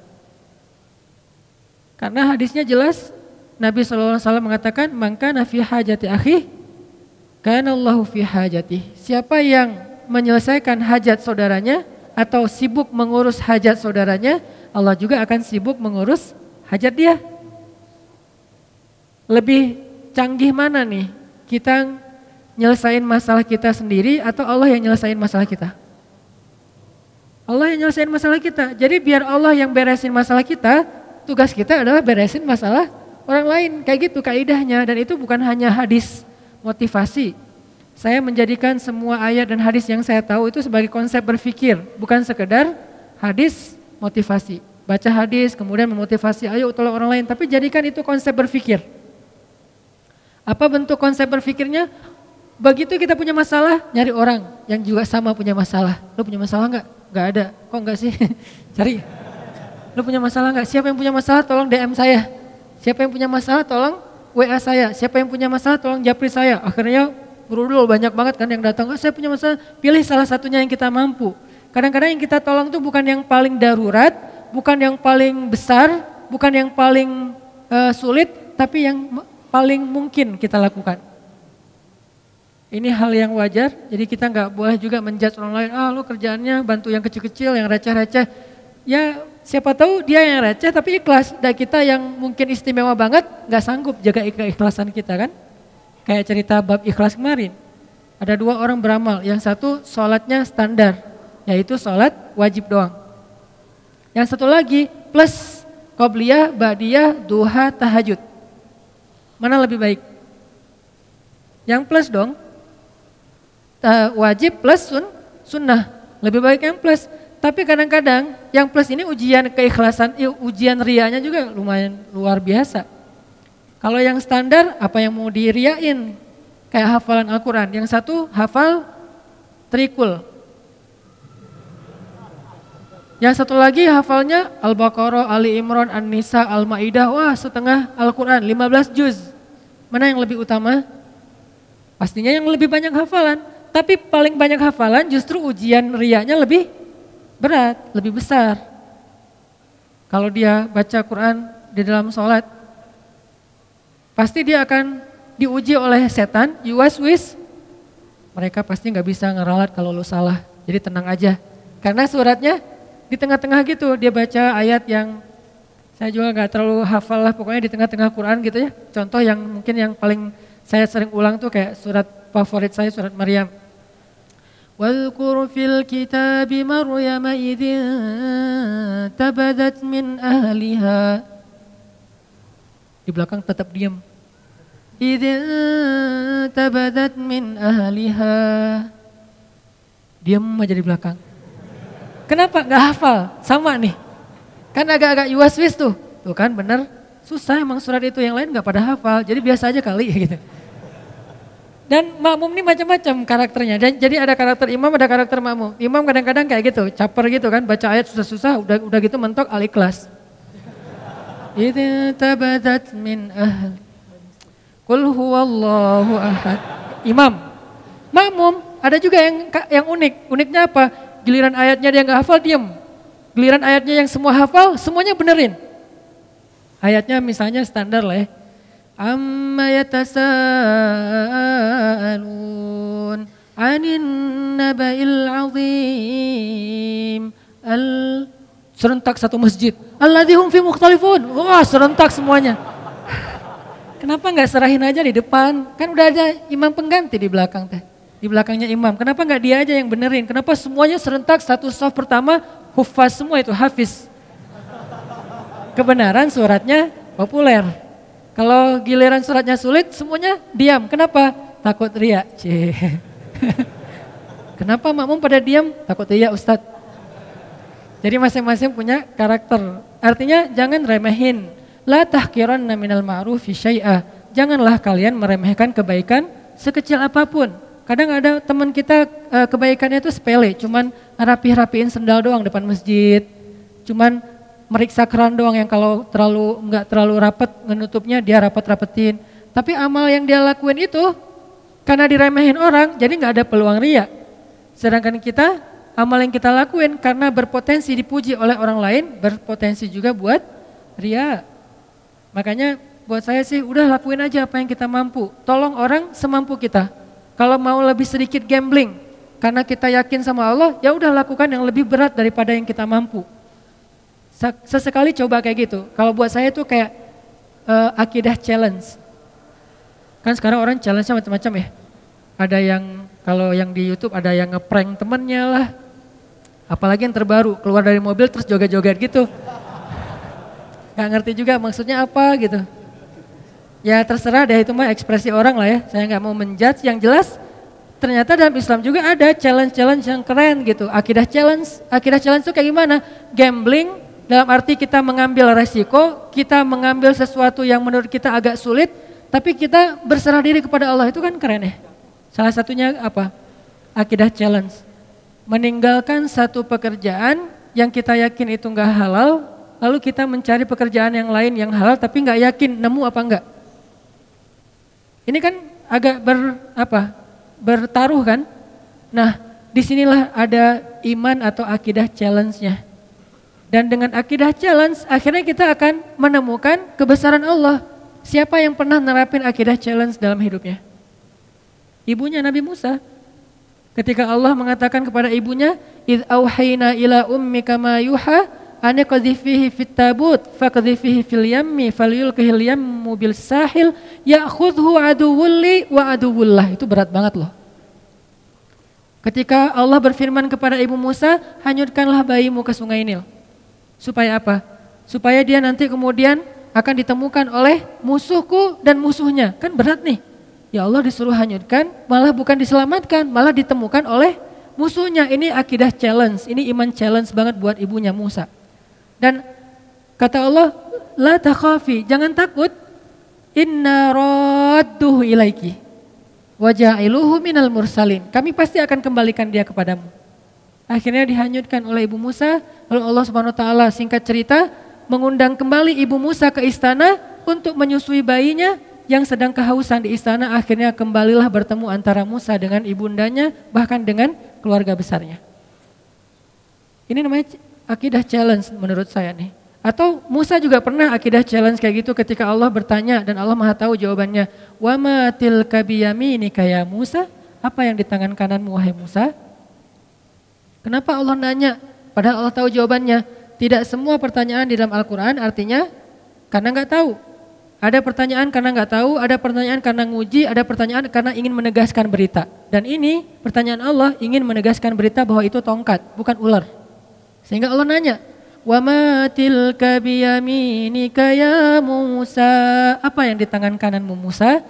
Karena hadisnya jelas, Nabi SAW mengatakan, "Maka nafi hajati akhi, kana Allahu fi hajati." Siapa yang menyelesaikan hajat saudaranya, atau sibuk mengurus hajat saudaranya, Allah juga akan sibuk mengurus hajat dia. Lebih canggih mana nih? Kita nyelesain masalah kita sendiri atau Allah yang nyelesain masalah kita? Allah yang nyelesain masalah kita. Jadi biar Allah yang beresin masalah kita, tugas kita adalah beresin masalah orang lain. Kayak gitu kaidahnya, dan itu bukan hanya hadis motivasi. Saya menjadikan semua ayat dan hadis yang saya tahu itu sebagai konsep berpikir, bukan sekedar hadis motivasi. Baca hadis kemudian memotivasi, ayo tolong orang lain, tapi jadikan itu konsep berpikir. Apa bentuk konsep berpikirnya? Begitu kita punya masalah, nyari orang yang juga sama punya masalah. Lo punya masalah enggak? Enggak ada. Kok enggak sih? Cari. Lo punya masalah enggak? Siapa yang punya masalah tolong DM saya. Siapa yang punya masalah tolong WA saya. Siapa yang punya masalah tolong japri saya. Akhirnya berudul banyak banget kan yang datang. Saya punya masalah, pilih salah satunya yang kita mampu. Kadang-kadang yang kita tolong tuh bukan yang paling darurat, bukan yang paling besar, bukan yang paling sulit, tapi yang paling mungkin kita lakukan. Ini hal yang wajar, jadi kita nggak boleh juga menjudge orang lain, lo kerjaannya bantu yang kecil-kecil, yang receh-receh. Ya siapa tahu dia yang receh tapi ikhlas, dan kita yang mungkin istimewa banget nggak sanggup jaga keikhlasan kita kan. Kayak cerita bab ikhlas kemarin, ada 2 orang beramal, yang satu sholatnya standar, yaitu sholat wajib doang. Yang satu lagi plus qobliyah, ba'diyah, duha, tahajud. Mana lebih baik? Yang plus dong. Wajib plus sunnah, lebih baik yang plus. Tapi kadang-kadang yang plus ini ujian keikhlasan, ujian rianya juga lumayan luar biasa. Kalau yang standar apa yang mau diriain? Kayak hafalan Al-Quran, yang satu hafal trikul. Yang satu lagi hafalnya Al-Baqarah, Ali Imran, An-Nisa, Al-Maidah, wah setengah Al-Quran, 15 juz. Mana yang lebih utama? Pastinya yang lebih banyak hafalan. Tapi paling banyak hafalan justru ujian riyanya lebih berat, lebih besar. Kalau dia baca Quran di dalam sholat, pasti dia akan diuji oleh setan, yuwaswis. Mereka pasti nggak bisa ngeralat kalau lo salah, jadi tenang aja. Karena suratnya di tengah-tengah gitu, dia baca ayat yang saya juga nggak terlalu hafal lah, pokoknya di tengah-tengah Quran gitu ya. Contoh yang mungkin yang paling saya sering ulang tuh kayak surat favorit saya, surat Maryam. Wadhkur fil kitabi Maryam idzin tabadat min ahliha. Di belakang tetap diam. Idzin tabadat min ahliha. Diam aja di belakang. Kenapa? Nggak hafal, sama nih. Kan agak-agak yuwaswis tuh. Tuh kan bener, susah emang surat itu, yang lain nggak pada hafal. Jadi biasa aja kali gitu. Dan makmum ini macam-macam karakternya. Dan jadi ada karakter imam, ada karakter makmum. Imam kadang-kadang kayak gitu, caper gitu kan, baca ayat susah-susah, udah gitu mentok Al-Ikhlas. Idza tabadat min ahli. Qul huwallahu ahad. Imam. Makmum ada juga yang unik. Uniknya apa? Giliran ayatnya dia nggak hafal, diam. Giliran ayatnya yang semua hafal, semuanya benerin. Ayatnya misalnya standar lah ya. Amma yatasaalun 'anin naba'il 'azim. Serentak satu masjid. Alladzi hum fi mukhtalifun. Wah, serentak semuanya. Kenapa enggak serahin aja di depan? Kan udah ada imam pengganti di belakang teh. Di belakangnya imam. Kenapa enggak dia aja yang benerin? Kenapa semuanya serentak satu shaf pertama hufaz semua itu, hafiz. Kebenaran suratnya populer. Kalau giliran suratnya sulit, semuanya diam. Kenapa? Takut riya. Kenapa makmum pada diam? Takut riya, Ustadz. Jadi masing-masing punya karakter. Artinya jangan remehin. La tahqiranna minal ma'rufi syai'ah. Janganlah kalian meremehkan kebaikan sekecil apapun. Kadang ada teman kita kebaikannya itu sepele, cuman rapi-rapiin sendal doang depan masjid. Cuman meriksa keran doang yang kalau nggak terlalu rapat menutupnya dia rapetin. Tapi amal yang dia lakuin itu karena diremehin orang, jadi nggak ada peluang riya. Sedangkan kita, amal yang kita lakuin karena berpotensi dipuji oleh orang lain, berpotensi juga buat riya. Makanya buat saya sih udah lakuin aja apa yang kita mampu. Tolong orang semampu kita. Kalau mau lebih sedikit gambling, karena kita yakin sama Allah, ya udah lakukan yang lebih berat daripada yang kita mampu. Sesekali coba kayak gitu. Kalau buat saya itu kayak akidah challenge. Kan sekarang orang challenge-nya macam-macam ya. Ada yang kalau yang di YouTube ada yang ngeprank temennya lah. Apalagi yang terbaru, keluar dari mobil terus joget-joget gitu. Gak ngerti juga maksudnya apa gitu. Ya terserah deh, itu mah ekspresi orang lah ya. Saya gak mau menjudge, yang jelas ternyata dalam Islam juga ada challenge-challenge yang keren gitu. Akidah challenge itu kayak gimana? Gambling dalam arti kita mengambil resiko, kita mengambil sesuatu yang menurut kita agak sulit, tapi kita berserah diri kepada Allah, itu kan keren ya. Salah satunya apa? Akidah challenge. Meninggalkan satu pekerjaan yang kita yakin itu enggak halal, lalu kita mencari pekerjaan yang lain yang halal tapi enggak yakin nemu apa enggak. Ini kan agak bertaruh kan? Nah, disinilah ada iman atau akidah challenge-nya. Dan dengan akidah challenge, akhirnya kita akan menemukan kebesaran Allah. Siapa yang pernah nerapin akidah challenge dalam hidupnya? Ibunya Nabi Musa. Ketika Allah mengatakan kepada ibunya, "Idz auhayna ila ummika ma yuha, an qadhifihi fit tabut, faqdhifihi fil yammi, falyulqihil yammu bil sahil, ya'khudhu aduwwul li wa aduwwullah." Itu berat banget loh. Ketika Allah berfirman kepada ibu Musa, "Hanyutkanlah bayimu ke sungai Nil." Supaya apa? Supaya dia nanti kemudian akan ditemukan oleh musuhku dan musuhnya. Kan berat nih. Ya Allah disuruh hanyutkan, malah bukan diselamatkan, malah ditemukan oleh musuhnya. Ini akidah challenge, ini iman challenge banget buat ibunya Musa. Dan kata Allah, la takhafi, jangan takut, inna radduhu ilaiki, wa ja'iluhu minal mursalin. Kami pasti akan kembalikan dia kepadamu. Akhirnya dihanyutkan oleh ibu Musa, lalu Allah Subhanahu wa taala singkat cerita mengundang kembali ibu Musa ke istana untuk menyusui bayinya yang sedang kehausan di istana. Akhirnya kembalilah bertemu antara Musa dengan ibundanya, bahkan dengan keluarga besarnya. Ini namanya akidah challenge menurut saya nih. Atau Musa juga pernah akidah challenge kayak gitu ketika Allah bertanya dan Allah Maha tahu jawabannya. Wa ma tilka biyaminika ya Musa? Apa yang di tangan kananmu wahai Musa? Kenapa Allah nanya? Padahal Allah tahu jawabannya. Tidak semua pertanyaan di dalam Al-Quran artinya karena nggak tahu. Ada pertanyaan karena nggak tahu, ada pertanyaan karena nguji, ada pertanyaan karena ingin menegaskan berita. Dan ini pertanyaan Allah ingin menegaskan berita bahwa itu tongkat, bukan ular. Sehingga Allah nanya, "Wa ma tilka biyaminika ya Musa?" Apa yang di tangan kananmu Musa?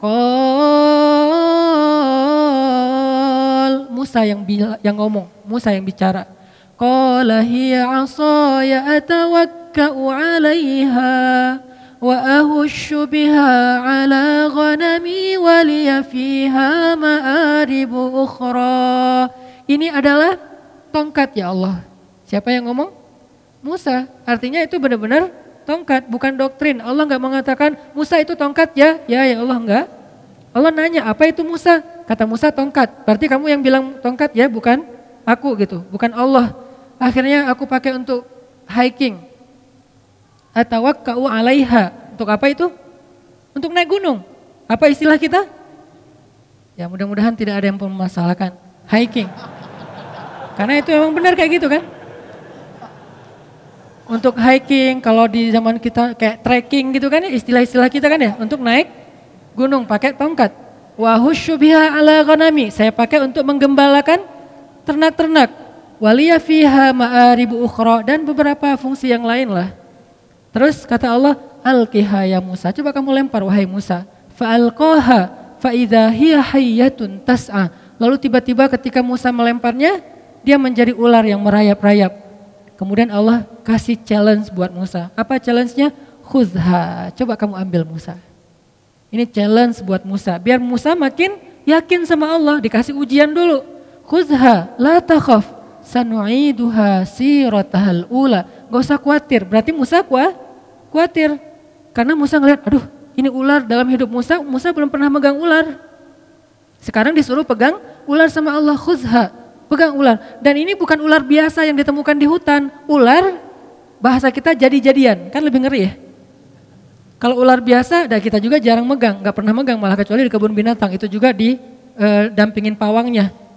Qal, Musa yang ngomong, Musa yang bicara. Qala hiya 'asaya atawakka'u 'alaiha wa ahushu biha 'ala ghanami wa liya fiha ma'aribu ukhra. Ini adalah tongkat ya Allah. Siapa yang ngomong? Musa. Artinya itu benar-benar tongkat, bukan doktrin. Allah enggak mengatakan Musa itu tongkat ya. Ya Allah enggak. Allah nanya, apa itu Musa? Kata Musa tongkat. Berarti kamu yang bilang tongkat ya, bukan aku gitu, bukan Allah. Akhirnya aku pakai untuk hiking. Atawakka'u 'alaiha. Untuk apa itu? Untuk naik gunung. Apa istilah kita? Ya mudah-mudahan tidak ada yang mempermasalahkan. Hiking. Karena itu memang benar kayak gitu kan? Untuk hiking, kalau di zaman kita kayak trekking gitu kan ya, istilah-istilah kita kan ya, untuk naik gunung pakai tongkat. Wa husyu biha 'ala ghanami. Saya pakai untuk menggembalakan ternak-ternak. Waliya fiha ma'aribu ukhra, dan beberapa fungsi yang lain lah. Terus kata Allah, alqiha ya Musa, coba kamu lempar wahai Musa. Fa'alqaha fa'idha hiya hayyatun tas'a. Lalu tiba-tiba ketika Musa melemparnya, dia menjadi ular yang merayap-rayap. Kemudian Allah kasih challenge buat Musa. Apa challenge-nya? Khudha, coba kamu ambil Musa. Ini challenge buat Musa, biar Musa makin yakin sama Allah, dikasih ujian dulu. Khudha la takhaf sanu'iduha siratahal ula. Gak usah khawatir, berarti Musa khawatir. Karena Musa ngeliat, aduh ini ular dalam hidup Musa, Musa belum pernah megang ular. Sekarang disuruh pegang ular sama Allah, khudha, pegang ular. Dan ini bukan ular biasa yang ditemukan di hutan. Ular, bahasa kita jadi-jadian, kan lebih ngeri ya. Kalau ular biasa, kita juga jarang megang, gak pernah megang, malah kecuali di kebun binatang, itu juga didampingin pawangnya.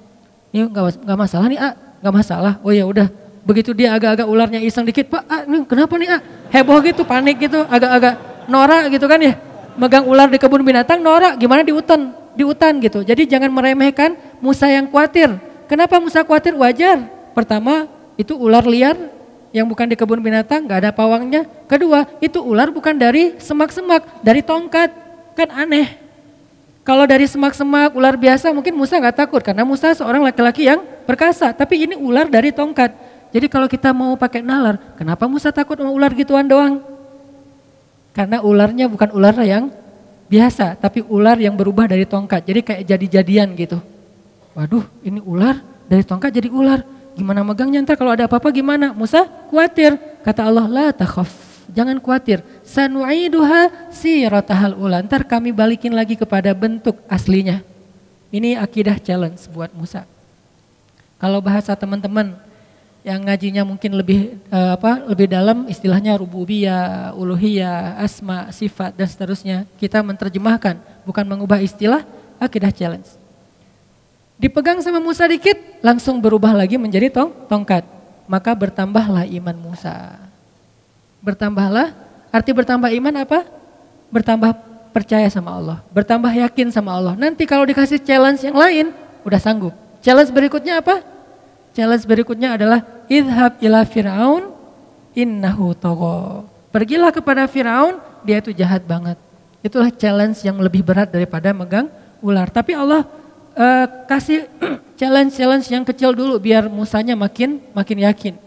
Ini nggak masalah nih, nggak masalah. Oh ya udah. Begitu dia agak-agak ularnya iseng dikit, Pak, ini kenapa nih, heboh gitu, panik gitu, agak-agak norak gitu kan ya. Megang ular di kebun binatang norak, gimana di hutan gitu. Jadi jangan meremehkan Musa yang khawatir. Kenapa Musa khawatir? Wajar. Pertama, itu ular liar yang bukan di kebun binatang, nggak ada pawangnya. Kedua, itu ular bukan dari semak-semak, dari tongkat. Kan aneh. Kalau dari semak-semak, ular biasa mungkin Musa nggak takut karena Musa seorang laki-laki yang perkasa. Tapi ini ular dari tongkat. Jadi kalau kita mau pakai nalar, kenapa Musa takut sama ular gituan doang? Karena ularnya bukan ular yang biasa, tapi ular yang berubah dari tongkat. Jadi kayak jadi-jadian gitu. Waduh, ini ular dari tongkat jadi ular. Gimana megangnya ntar kalau ada apa-apa gimana? Musa khawatir. Kata Allah, la takhaf, jangan khawatir. Sanu'iduha siratahal ula. Ntar kami balikin lagi kepada bentuk aslinya. Ini akidah challenge buat Musa. Kalau bahasa teman-teman yang ngajinya mungkin lebih dalam, istilahnya rububiyah, uluhiyah, asma, sifat dan seterusnya. Kita menerjemahkan, bukan mengubah istilah, akidah challenge. Dipegang sama Musa dikit, langsung berubah lagi menjadi tongkat. Maka bertambahlah iman Musa. Bertambahlah, arti bertambah iman apa? Bertambah percaya sama Allah, bertambah yakin sama Allah. Nanti kalau dikasih challenge yang lain, udah sanggup. Challenge berikutnya apa? Challenge berikutnya adalah idhab ila Fir'aun innahu tagha. Pergilah kepada Fir'aun, dia itu jahat banget. Itulah challenge yang lebih berat daripada megang ular. Tapi Allah kasih challenge yang kecil dulu biar Musanya makin yakin.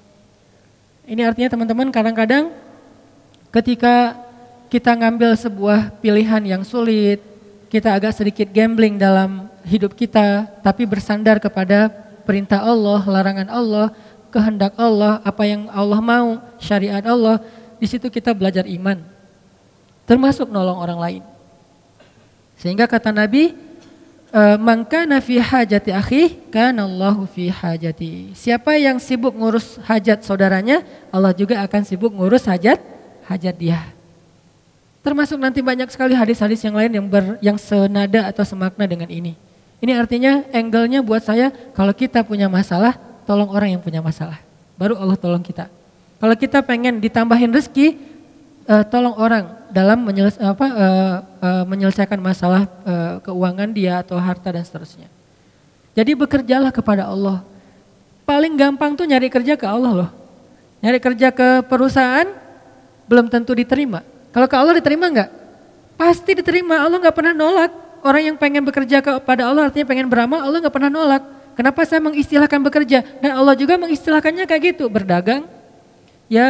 Ini artinya teman-teman kadang-kadang ketika kita ngambil sebuah pilihan yang sulit, kita agak sedikit gambling dalam hidup kita, tapi bersandar kepada perintah Allah, larangan Allah, kehendak Allah, apa yang Allah mau, syariat Allah. Di situ kita belajar iman, termasuk nolong orang lain. Sehingga kata Nabi, man kana fi hajati akhi, kana Allahu fi hajati. Siapa yang sibuk ngurus hajat saudaranya, Allah juga akan sibuk ngurus hajat dia. Termasuk nanti banyak sekali hadis-hadis yang lain yang senada atau semakna dengan ini. Ini artinya angle-nya buat saya, kalau kita punya masalah, tolong orang yang punya masalah. Baru Allah tolong kita. Kalau kita pengen ditambahin rezeki, tolong orang dalam menyelesaikan masalah keuangan dia atau harta dan seterusnya. Jadi bekerjalah kepada Allah. Paling gampang tuh nyari kerja ke Allah loh. Nyari kerja ke perusahaan belum tentu diterima. Kalau ke Allah diterima enggak? Pasti diterima, Allah enggak pernah nolak. Orang yang pengen bekerja kepada Allah artinya pengen beramal, Allah nggak pernah nolak. Kenapa saya mengistilahkan bekerja? Dan Allah juga mengistilahkannya kayak gitu, berdagang. Ya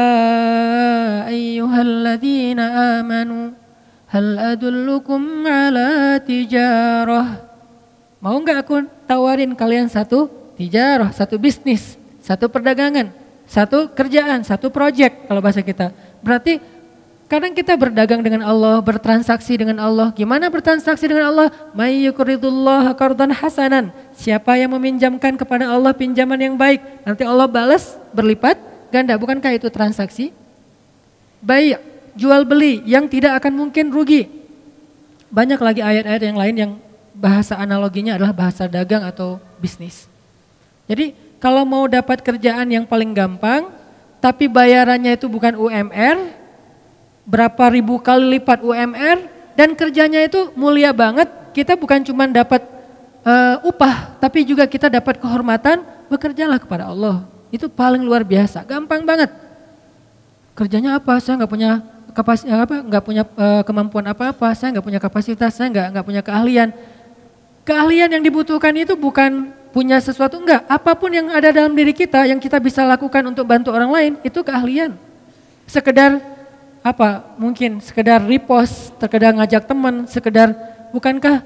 ayyuhalladzina amanu hal adullukum ala tijarah. Mau nggak aku tawarin kalian satu tijarah, satu bisnis, satu perdagangan, satu kerjaan, satu project kalau bahasa kita. Berarti kadang kita berdagang dengan Allah, bertransaksi dengan Allah. Gimana bertransaksi dengan Allah? May yuqridullaha qardan hasanan. Siapa yang meminjamkan kepada Allah pinjaman yang baik, nanti Allah balas berlipat ganda. Bukankah itu transaksi? Baik, jual beli yang tidak akan mungkin rugi. Banyak lagi ayat-ayat yang lain yang bahasa analoginya adalah bahasa dagang atau bisnis. Jadi kalau mau dapat kerjaan yang paling gampang, tapi bayarannya itu bukan UMR, berapa ribu kali lipat UMR, dan kerjanya itu mulia banget. Kita bukan cuma dapat upah, tapi juga kita dapat kehormatan. Bekerjalah kepada Allah, itu paling luar biasa, gampang banget. Kerjanya apa? Saya nggak punya kemampuan apa-apa, saya nggak punya kapasitas, saya nggak punya keahlian. Keahlian yang dibutuhkan itu bukan punya sesuatu, enggak. Apapun yang ada dalam diri kita yang kita bisa lakukan untuk bantu orang lain, itu keahlian. Sekedar mungkin sekedar repost, sekedar ngajak teman, sekedar, bukankah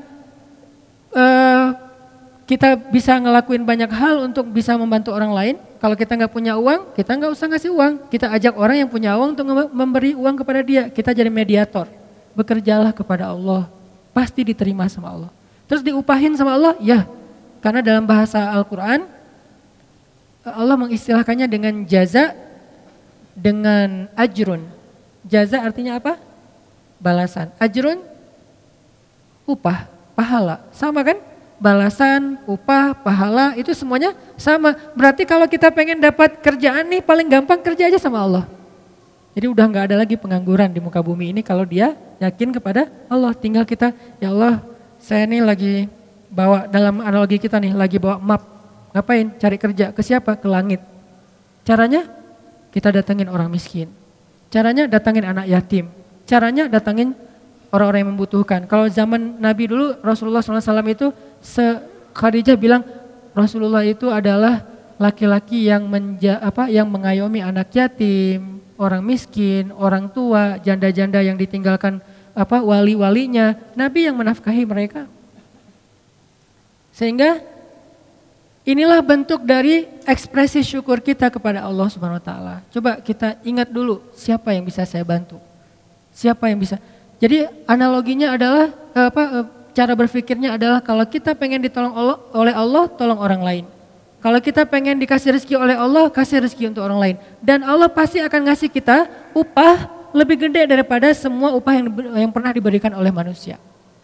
kita bisa ngelakuin banyak hal untuk bisa membantu orang lain? Kalau kita nggak punya uang, kita nggak usah ngasih uang. Kita ajak orang yang punya uang untuk memberi uang kepada dia. Kita jadi mediator. Bekerjalah kepada Allah, pasti diterima sama Allah. Terus diupahin sama Allah? Ya, karena dalam bahasa Al-Quran, Allah mengistilahkannya dengan jaza, dengan ajrun. Jaza artinya apa? Balasan. Ajrun, upah, pahala. Sama kan? balasan, upah, pahala itu semuanya sama. Berarti kalau kita pengen dapat kerjaan nih paling gampang kerja aja sama Allah. Jadi udah nggak ada lagi pengangguran di muka bumi ini kalau dia yakin kepada Allah. Tinggal kita, ya Allah saya nih lagi bawa, dalam analogi kita nih lagi bawa map. Ngapain? Cari kerja. Ke siapa? Ke langit. Caranya kita datangin orang miskin. Caranya datangin anak yatim. Caranya datangin orang-orang yang membutuhkan. Kalau zaman Nabi dulu Rasulullah SAW itu Khadijah bilang Rasulullah itu adalah laki-laki yang mengayomi anak yatim, orang miskin, orang tua, janda-janda yang ditinggalkan wali-walinya. Nabi yang menafkahi mereka. Sehingga inilah bentuk dari ekspresi syukur kita kepada Allah Subhanahu wa taala. Coba kita ingat dulu siapa yang bisa saya bantu? Siapa yang bisa? Jadi analoginya adalah cara berpikirnya adalah kalau kita pengen ditolong oleh Allah, tolong orang lain. Kalau kita pengen dikasih rezeki oleh Allah, kasih rezeki untuk orang lain. Dan Allah pasti akan ngasih kita upah lebih gede daripada semua upah yang pernah diberikan oleh manusia.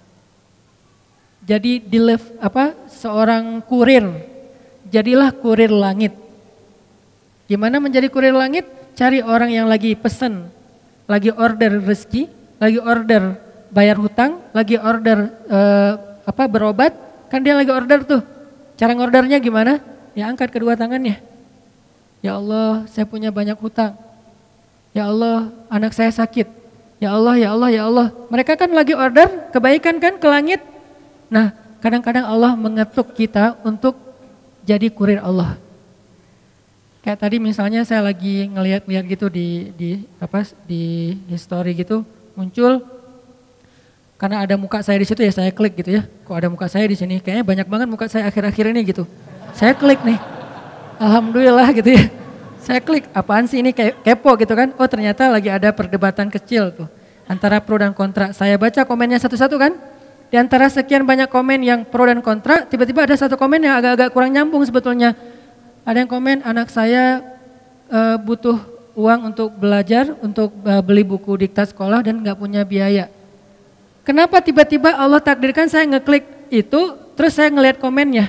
Jadi seorang kurir, jadilah kurir langit. Gimana menjadi kurir langit? Cari orang yang lagi pesen, lagi order rezeki, lagi order bayar hutang, lagi order berobat, kan dia lagi order tuh. Cara ngordernya gimana? Ya angkat kedua tangannya. Ya Allah, saya punya banyak hutang. Ya Allah, anak saya sakit. Ya Allah, ya Allah, ya Allah. Mereka kan lagi order kebaikan kan ke langit. Nah, kadang-kadang Allah mengetuk kita untuk jadi kurir Allah. Kayak tadi misalnya saya lagi ngelihat gitu di history gitu muncul, karena ada muka saya di situ ya saya klik gitu ya. Kok ada muka saya di sini? Kayaknya banyak banget muka saya akhir-akhir ini gitu. Saya klik nih, alhamdulillah gitu ya. Saya klik, apaan sih ini kepo gitu kan? Oh ternyata lagi ada perdebatan kecil tuh antara pro dan kontra. Saya baca komennya satu-satu kan. Di antara sekian banyak komen yang pro dan kontra, tiba-tiba ada satu komen yang agak-agak kurang nyambung sebetulnya. Ada yang komen, anak saya butuh uang untuk belajar, untuk beli buku diktat sekolah dan gak punya biaya. Kenapa tiba-tiba Allah takdirkan saya ngeklik itu, terus saya ngelihat komennya?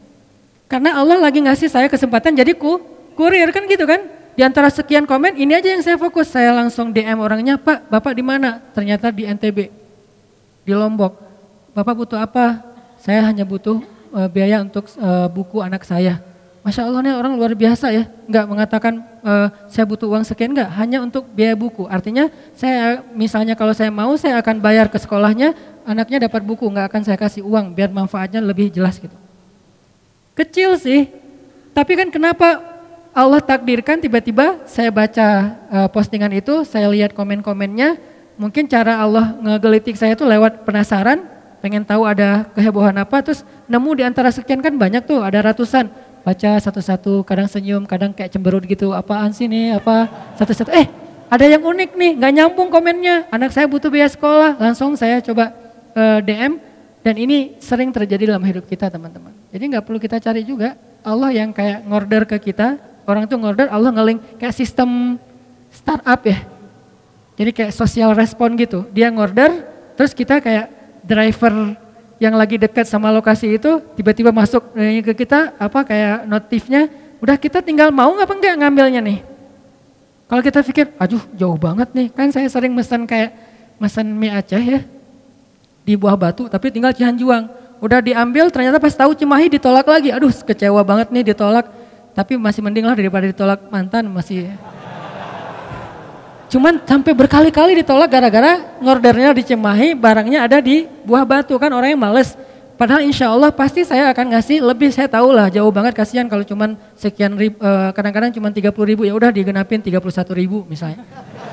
Karena Allah lagi ngasih saya kesempatan jadi kurir kan gitu kan. Di antara sekian komen, ini aja yang saya fokus. Saya langsung DM orangnya, Pak, Bapak di mana? Ternyata di NTB, di Lombok. Bapak butuh apa? Saya hanya butuh biaya untuk buku anak saya. Masya Allah nih orang luar biasa ya. Enggak mengatakan saya butuh uang sekian, enggak. Hanya untuk biaya buku. Artinya saya misalnya kalau saya mau saya akan bayar ke sekolahnya. Anaknya dapat buku, enggak akan saya kasih uang biar manfaatnya lebih jelas gitu. Kecil sih. Tapi kan kenapa Allah takdirkan tiba-tiba saya baca postingan itu. Saya lihat komen-komennya. Mungkin cara Allah ngegelitik saya itu lewat penasaran. Pengen tahu ada kehebohan apa, terus nemu di antara sekian kan banyak tuh, ada ratusan. Baca satu-satu, kadang senyum, kadang kayak cemberut gitu, apaan sih nih, satu-satu. Ada yang unik nih, gak nyambung komennya, anak saya butuh biaya sekolah, langsung saya coba DM. Dan ini sering terjadi dalam hidup kita teman-teman. Jadi gak perlu kita cari juga, Allah yang kayak ngorder ke kita, orang tuh ngorder, Allah nge-link kayak sistem startup ya. Jadi kayak social respon gitu, dia ngorder, terus kita kayak driver yang lagi dekat sama lokasi itu tiba-tiba masuk ke kita kayak notifnya, udah kita tinggal mau apa enggak ngambilnya nih. Kalau kita pikir, aduh jauh banget nih, kan saya sering mesen mie Aceh ya di Buah Batu tapi tinggal Cihanjuang. Udah diambil ternyata pas tahu Cimahi ditolak lagi, aduh kecewa banget nih ditolak. Tapi masih mending lah daripada ditolak mantan masih. Cuman sampai berkali-kali ditolak gara-gara ngordernya di Cimahi, barangnya ada di Buah Batu, kan orangnya males. Padahal insya Allah pasti saya akan ngasih lebih, saya tahu lah jauh banget, kasihan kalau cuman sekian ribu, kadang-kadang cuman 30.000 ya udah digenapin 31.000 misalnya.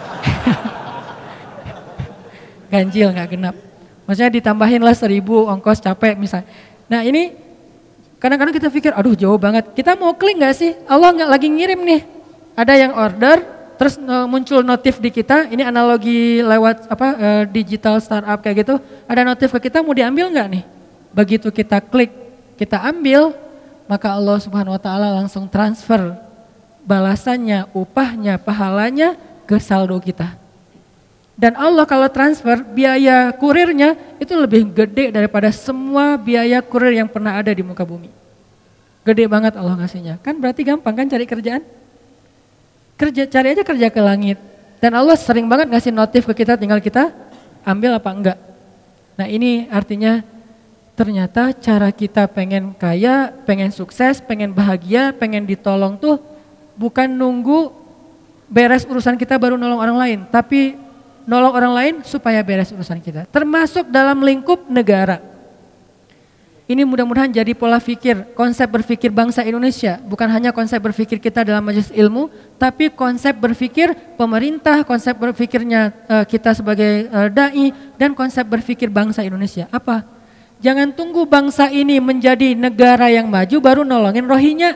Ganjil nggak genap. Maksudnya ditambahin lah 1.000 ongkos capek misalnya. Nah ini kadang-kadang kita pikir aduh jauh banget, kita mau klik nggak sih? Allah nggak lagi ngirim nih, ada yang order. Terus muncul notif di kita, ini analogi lewat digital startup kayak gitu, ada notif ke kita mau diambil nggak nih? Begitu kita klik, kita ambil, maka Allah Subhanahu wa taala langsung transfer balasannya, upahnya, pahalanya ke saldo kita. Dan Allah kalau transfer biaya kurirnya itu lebih gede daripada semua biaya kurir yang pernah ada di muka bumi. Gede banget Allah ngasihnya. Kan berarti gampang kan cari kerjaan? Cari aja kerja ke langit. Dan Allah sering banget ngasih notif ke kita, tinggal kita ambil apa enggak. Nah ini artinya ternyata cara kita pengen kaya, pengen sukses, pengen bahagia, pengen ditolong tuh bukan nunggu beres urusan kita baru nolong orang lain. Tapi nolong orang lain supaya beres urusan kita. Termasuk dalam lingkup negara. Ini mudah-mudahan jadi pola pikir, konsep berpikir bangsa Indonesia. Bukan hanya konsep berpikir kita dalam majelis ilmu, tapi konsep berpikir pemerintah, konsep berpikirnya kita sebagai da'i, dan konsep berpikir bangsa Indonesia. Apa? Jangan tunggu bangsa ini menjadi negara yang maju baru nolongin Rohingya.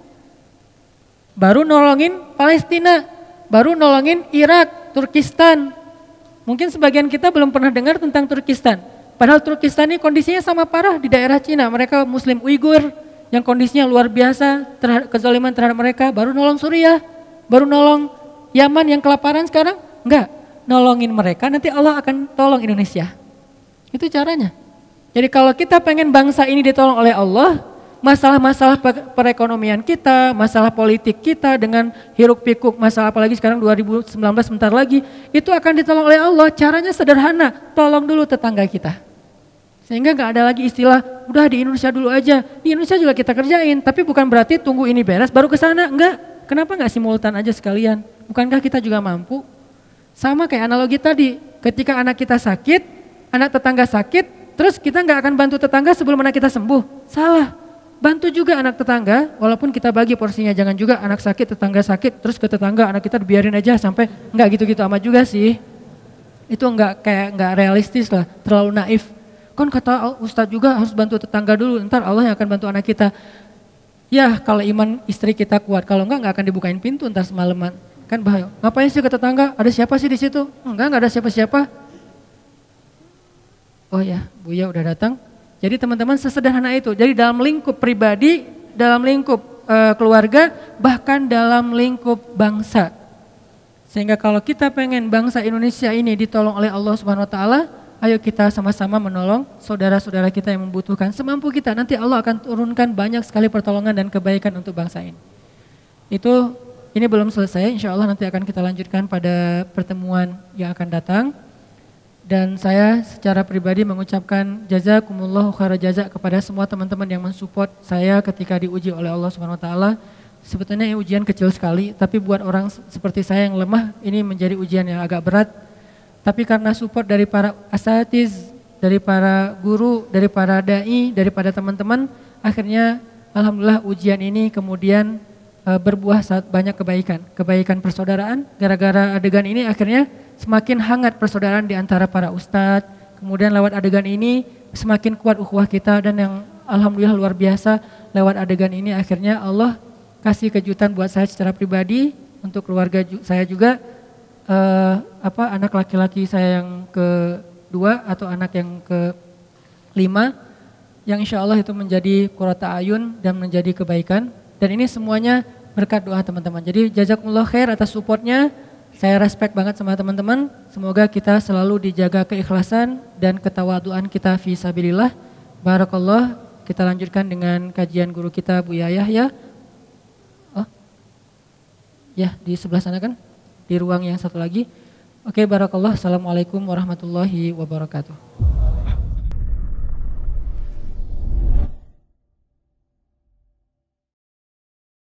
Baru nolongin Palestina, baru nolongin Irak, Turkistan. Mungkin sebagian kita belum pernah dengar tentang Turkistan. Padahal Turkistan ini kondisinya sama parah di daerah Cina. Mereka Muslim Uighur yang kondisinya luar biasa, kezaliman terhadap mereka. Baru nolong Suriah, baru nolong Yaman yang kelaparan sekarang. Enggak, nolongin mereka nanti Allah akan tolong Indonesia. Itu caranya. Jadi kalau kita pengen bangsa ini ditolong oleh Allah, masalah-masalah perekonomian kita, masalah politik kita dengan hiruk pikuk, masalah apalagi sekarang 2019 sebentar lagi, itu akan ditolong oleh Allah. Caranya sederhana, tolong dulu tetangga kita. Sehingga gak ada lagi istilah, udah di Indonesia dulu aja. Di Indonesia juga kita kerjain, tapi bukan berarti tunggu ini beres baru ke sana. Enggak, kenapa gak simultan aja sekalian? Bukankah kita juga mampu? Sama kayak analogi tadi, ketika anak kita sakit, anak tetangga sakit, terus kita gak akan bantu tetangga sebelum anak kita sembuh. Salah, bantu juga anak tetangga, walaupun kita bagi porsinya. Jangan juga anak sakit, tetangga sakit, terus ke tetangga anak kita biarin aja sampai, enggak gitu-gitu amat juga sih. Itu enggak realistis lah, terlalu naif. Kan kata Ustadz juga harus bantu tetangga dulu, ntar Allah yang akan bantu anak kita. Ya kalau iman istri kita kuat, kalau enggak akan dibukain pintu ntar semalaman. Kan bahaya, ngapain sih ke tetangga, ada siapa sih di situ? Enggak ada siapa-siapa. Oh ya, Buya udah datang. Jadi teman-teman sesederhana itu, jadi dalam lingkup pribadi, dalam lingkup keluarga, bahkan dalam lingkup bangsa. Sehingga kalau kita pengen bangsa Indonesia ini ditolong oleh Allah Subhanahu Wa Taala, ayo kita sama-sama menolong saudara-saudara kita yang membutuhkan. Semampu kita, nanti Allah akan turunkan banyak sekali pertolongan dan kebaikan untuk bangsa ini. Ini belum selesai, insya Allah nanti akan kita lanjutkan pada pertemuan yang akan datang. Dan saya secara pribadi mengucapkan jazakumullahu khairal jazak kepada semua teman-teman yang mensupport saya ketika diuji oleh Allah Subhanahu Wa Taala. Sebetulnya ini ujian kecil sekali, tapi buat orang seperti saya yang lemah, ini menjadi ujian yang agak berat. Tapi karena support dari para asatiz, dari para guru, dari para da'i, daripada teman-teman, akhirnya alhamdulillah ujian ini kemudian berbuah banyak kebaikan. Kebaikan persaudaraan, gara-gara adegan ini akhirnya semakin hangat persaudaraan di antara para ustadz. Kemudian lewat adegan ini semakin kuat ukhuwah kita, dan yang alhamdulillah luar biasa lewat adegan ini akhirnya Allah kasih kejutan buat saya secara pribadi, untuk keluarga saya juga. Anak laki-laki saya yang kedua atau anak yang kelima, yang insya Allah itu menjadi qurrata ayun dan menjadi kebaikan. Dan ini semuanya berkat doa teman-teman. Jadi jazakumullah khair atas supportnya. Saya respect banget sama teman-teman. Semoga kita selalu dijaga keikhlasan dan ketawaduan kita fi sabilillah. Barakallah. Kita lanjutkan dengan kajian guru kita Buya Yahya. Ya, di sebelah sana kan? Di ruang yang satu lagi. Oke, barakallah. Assalamualaikum warahmatullahi wabarakatuh.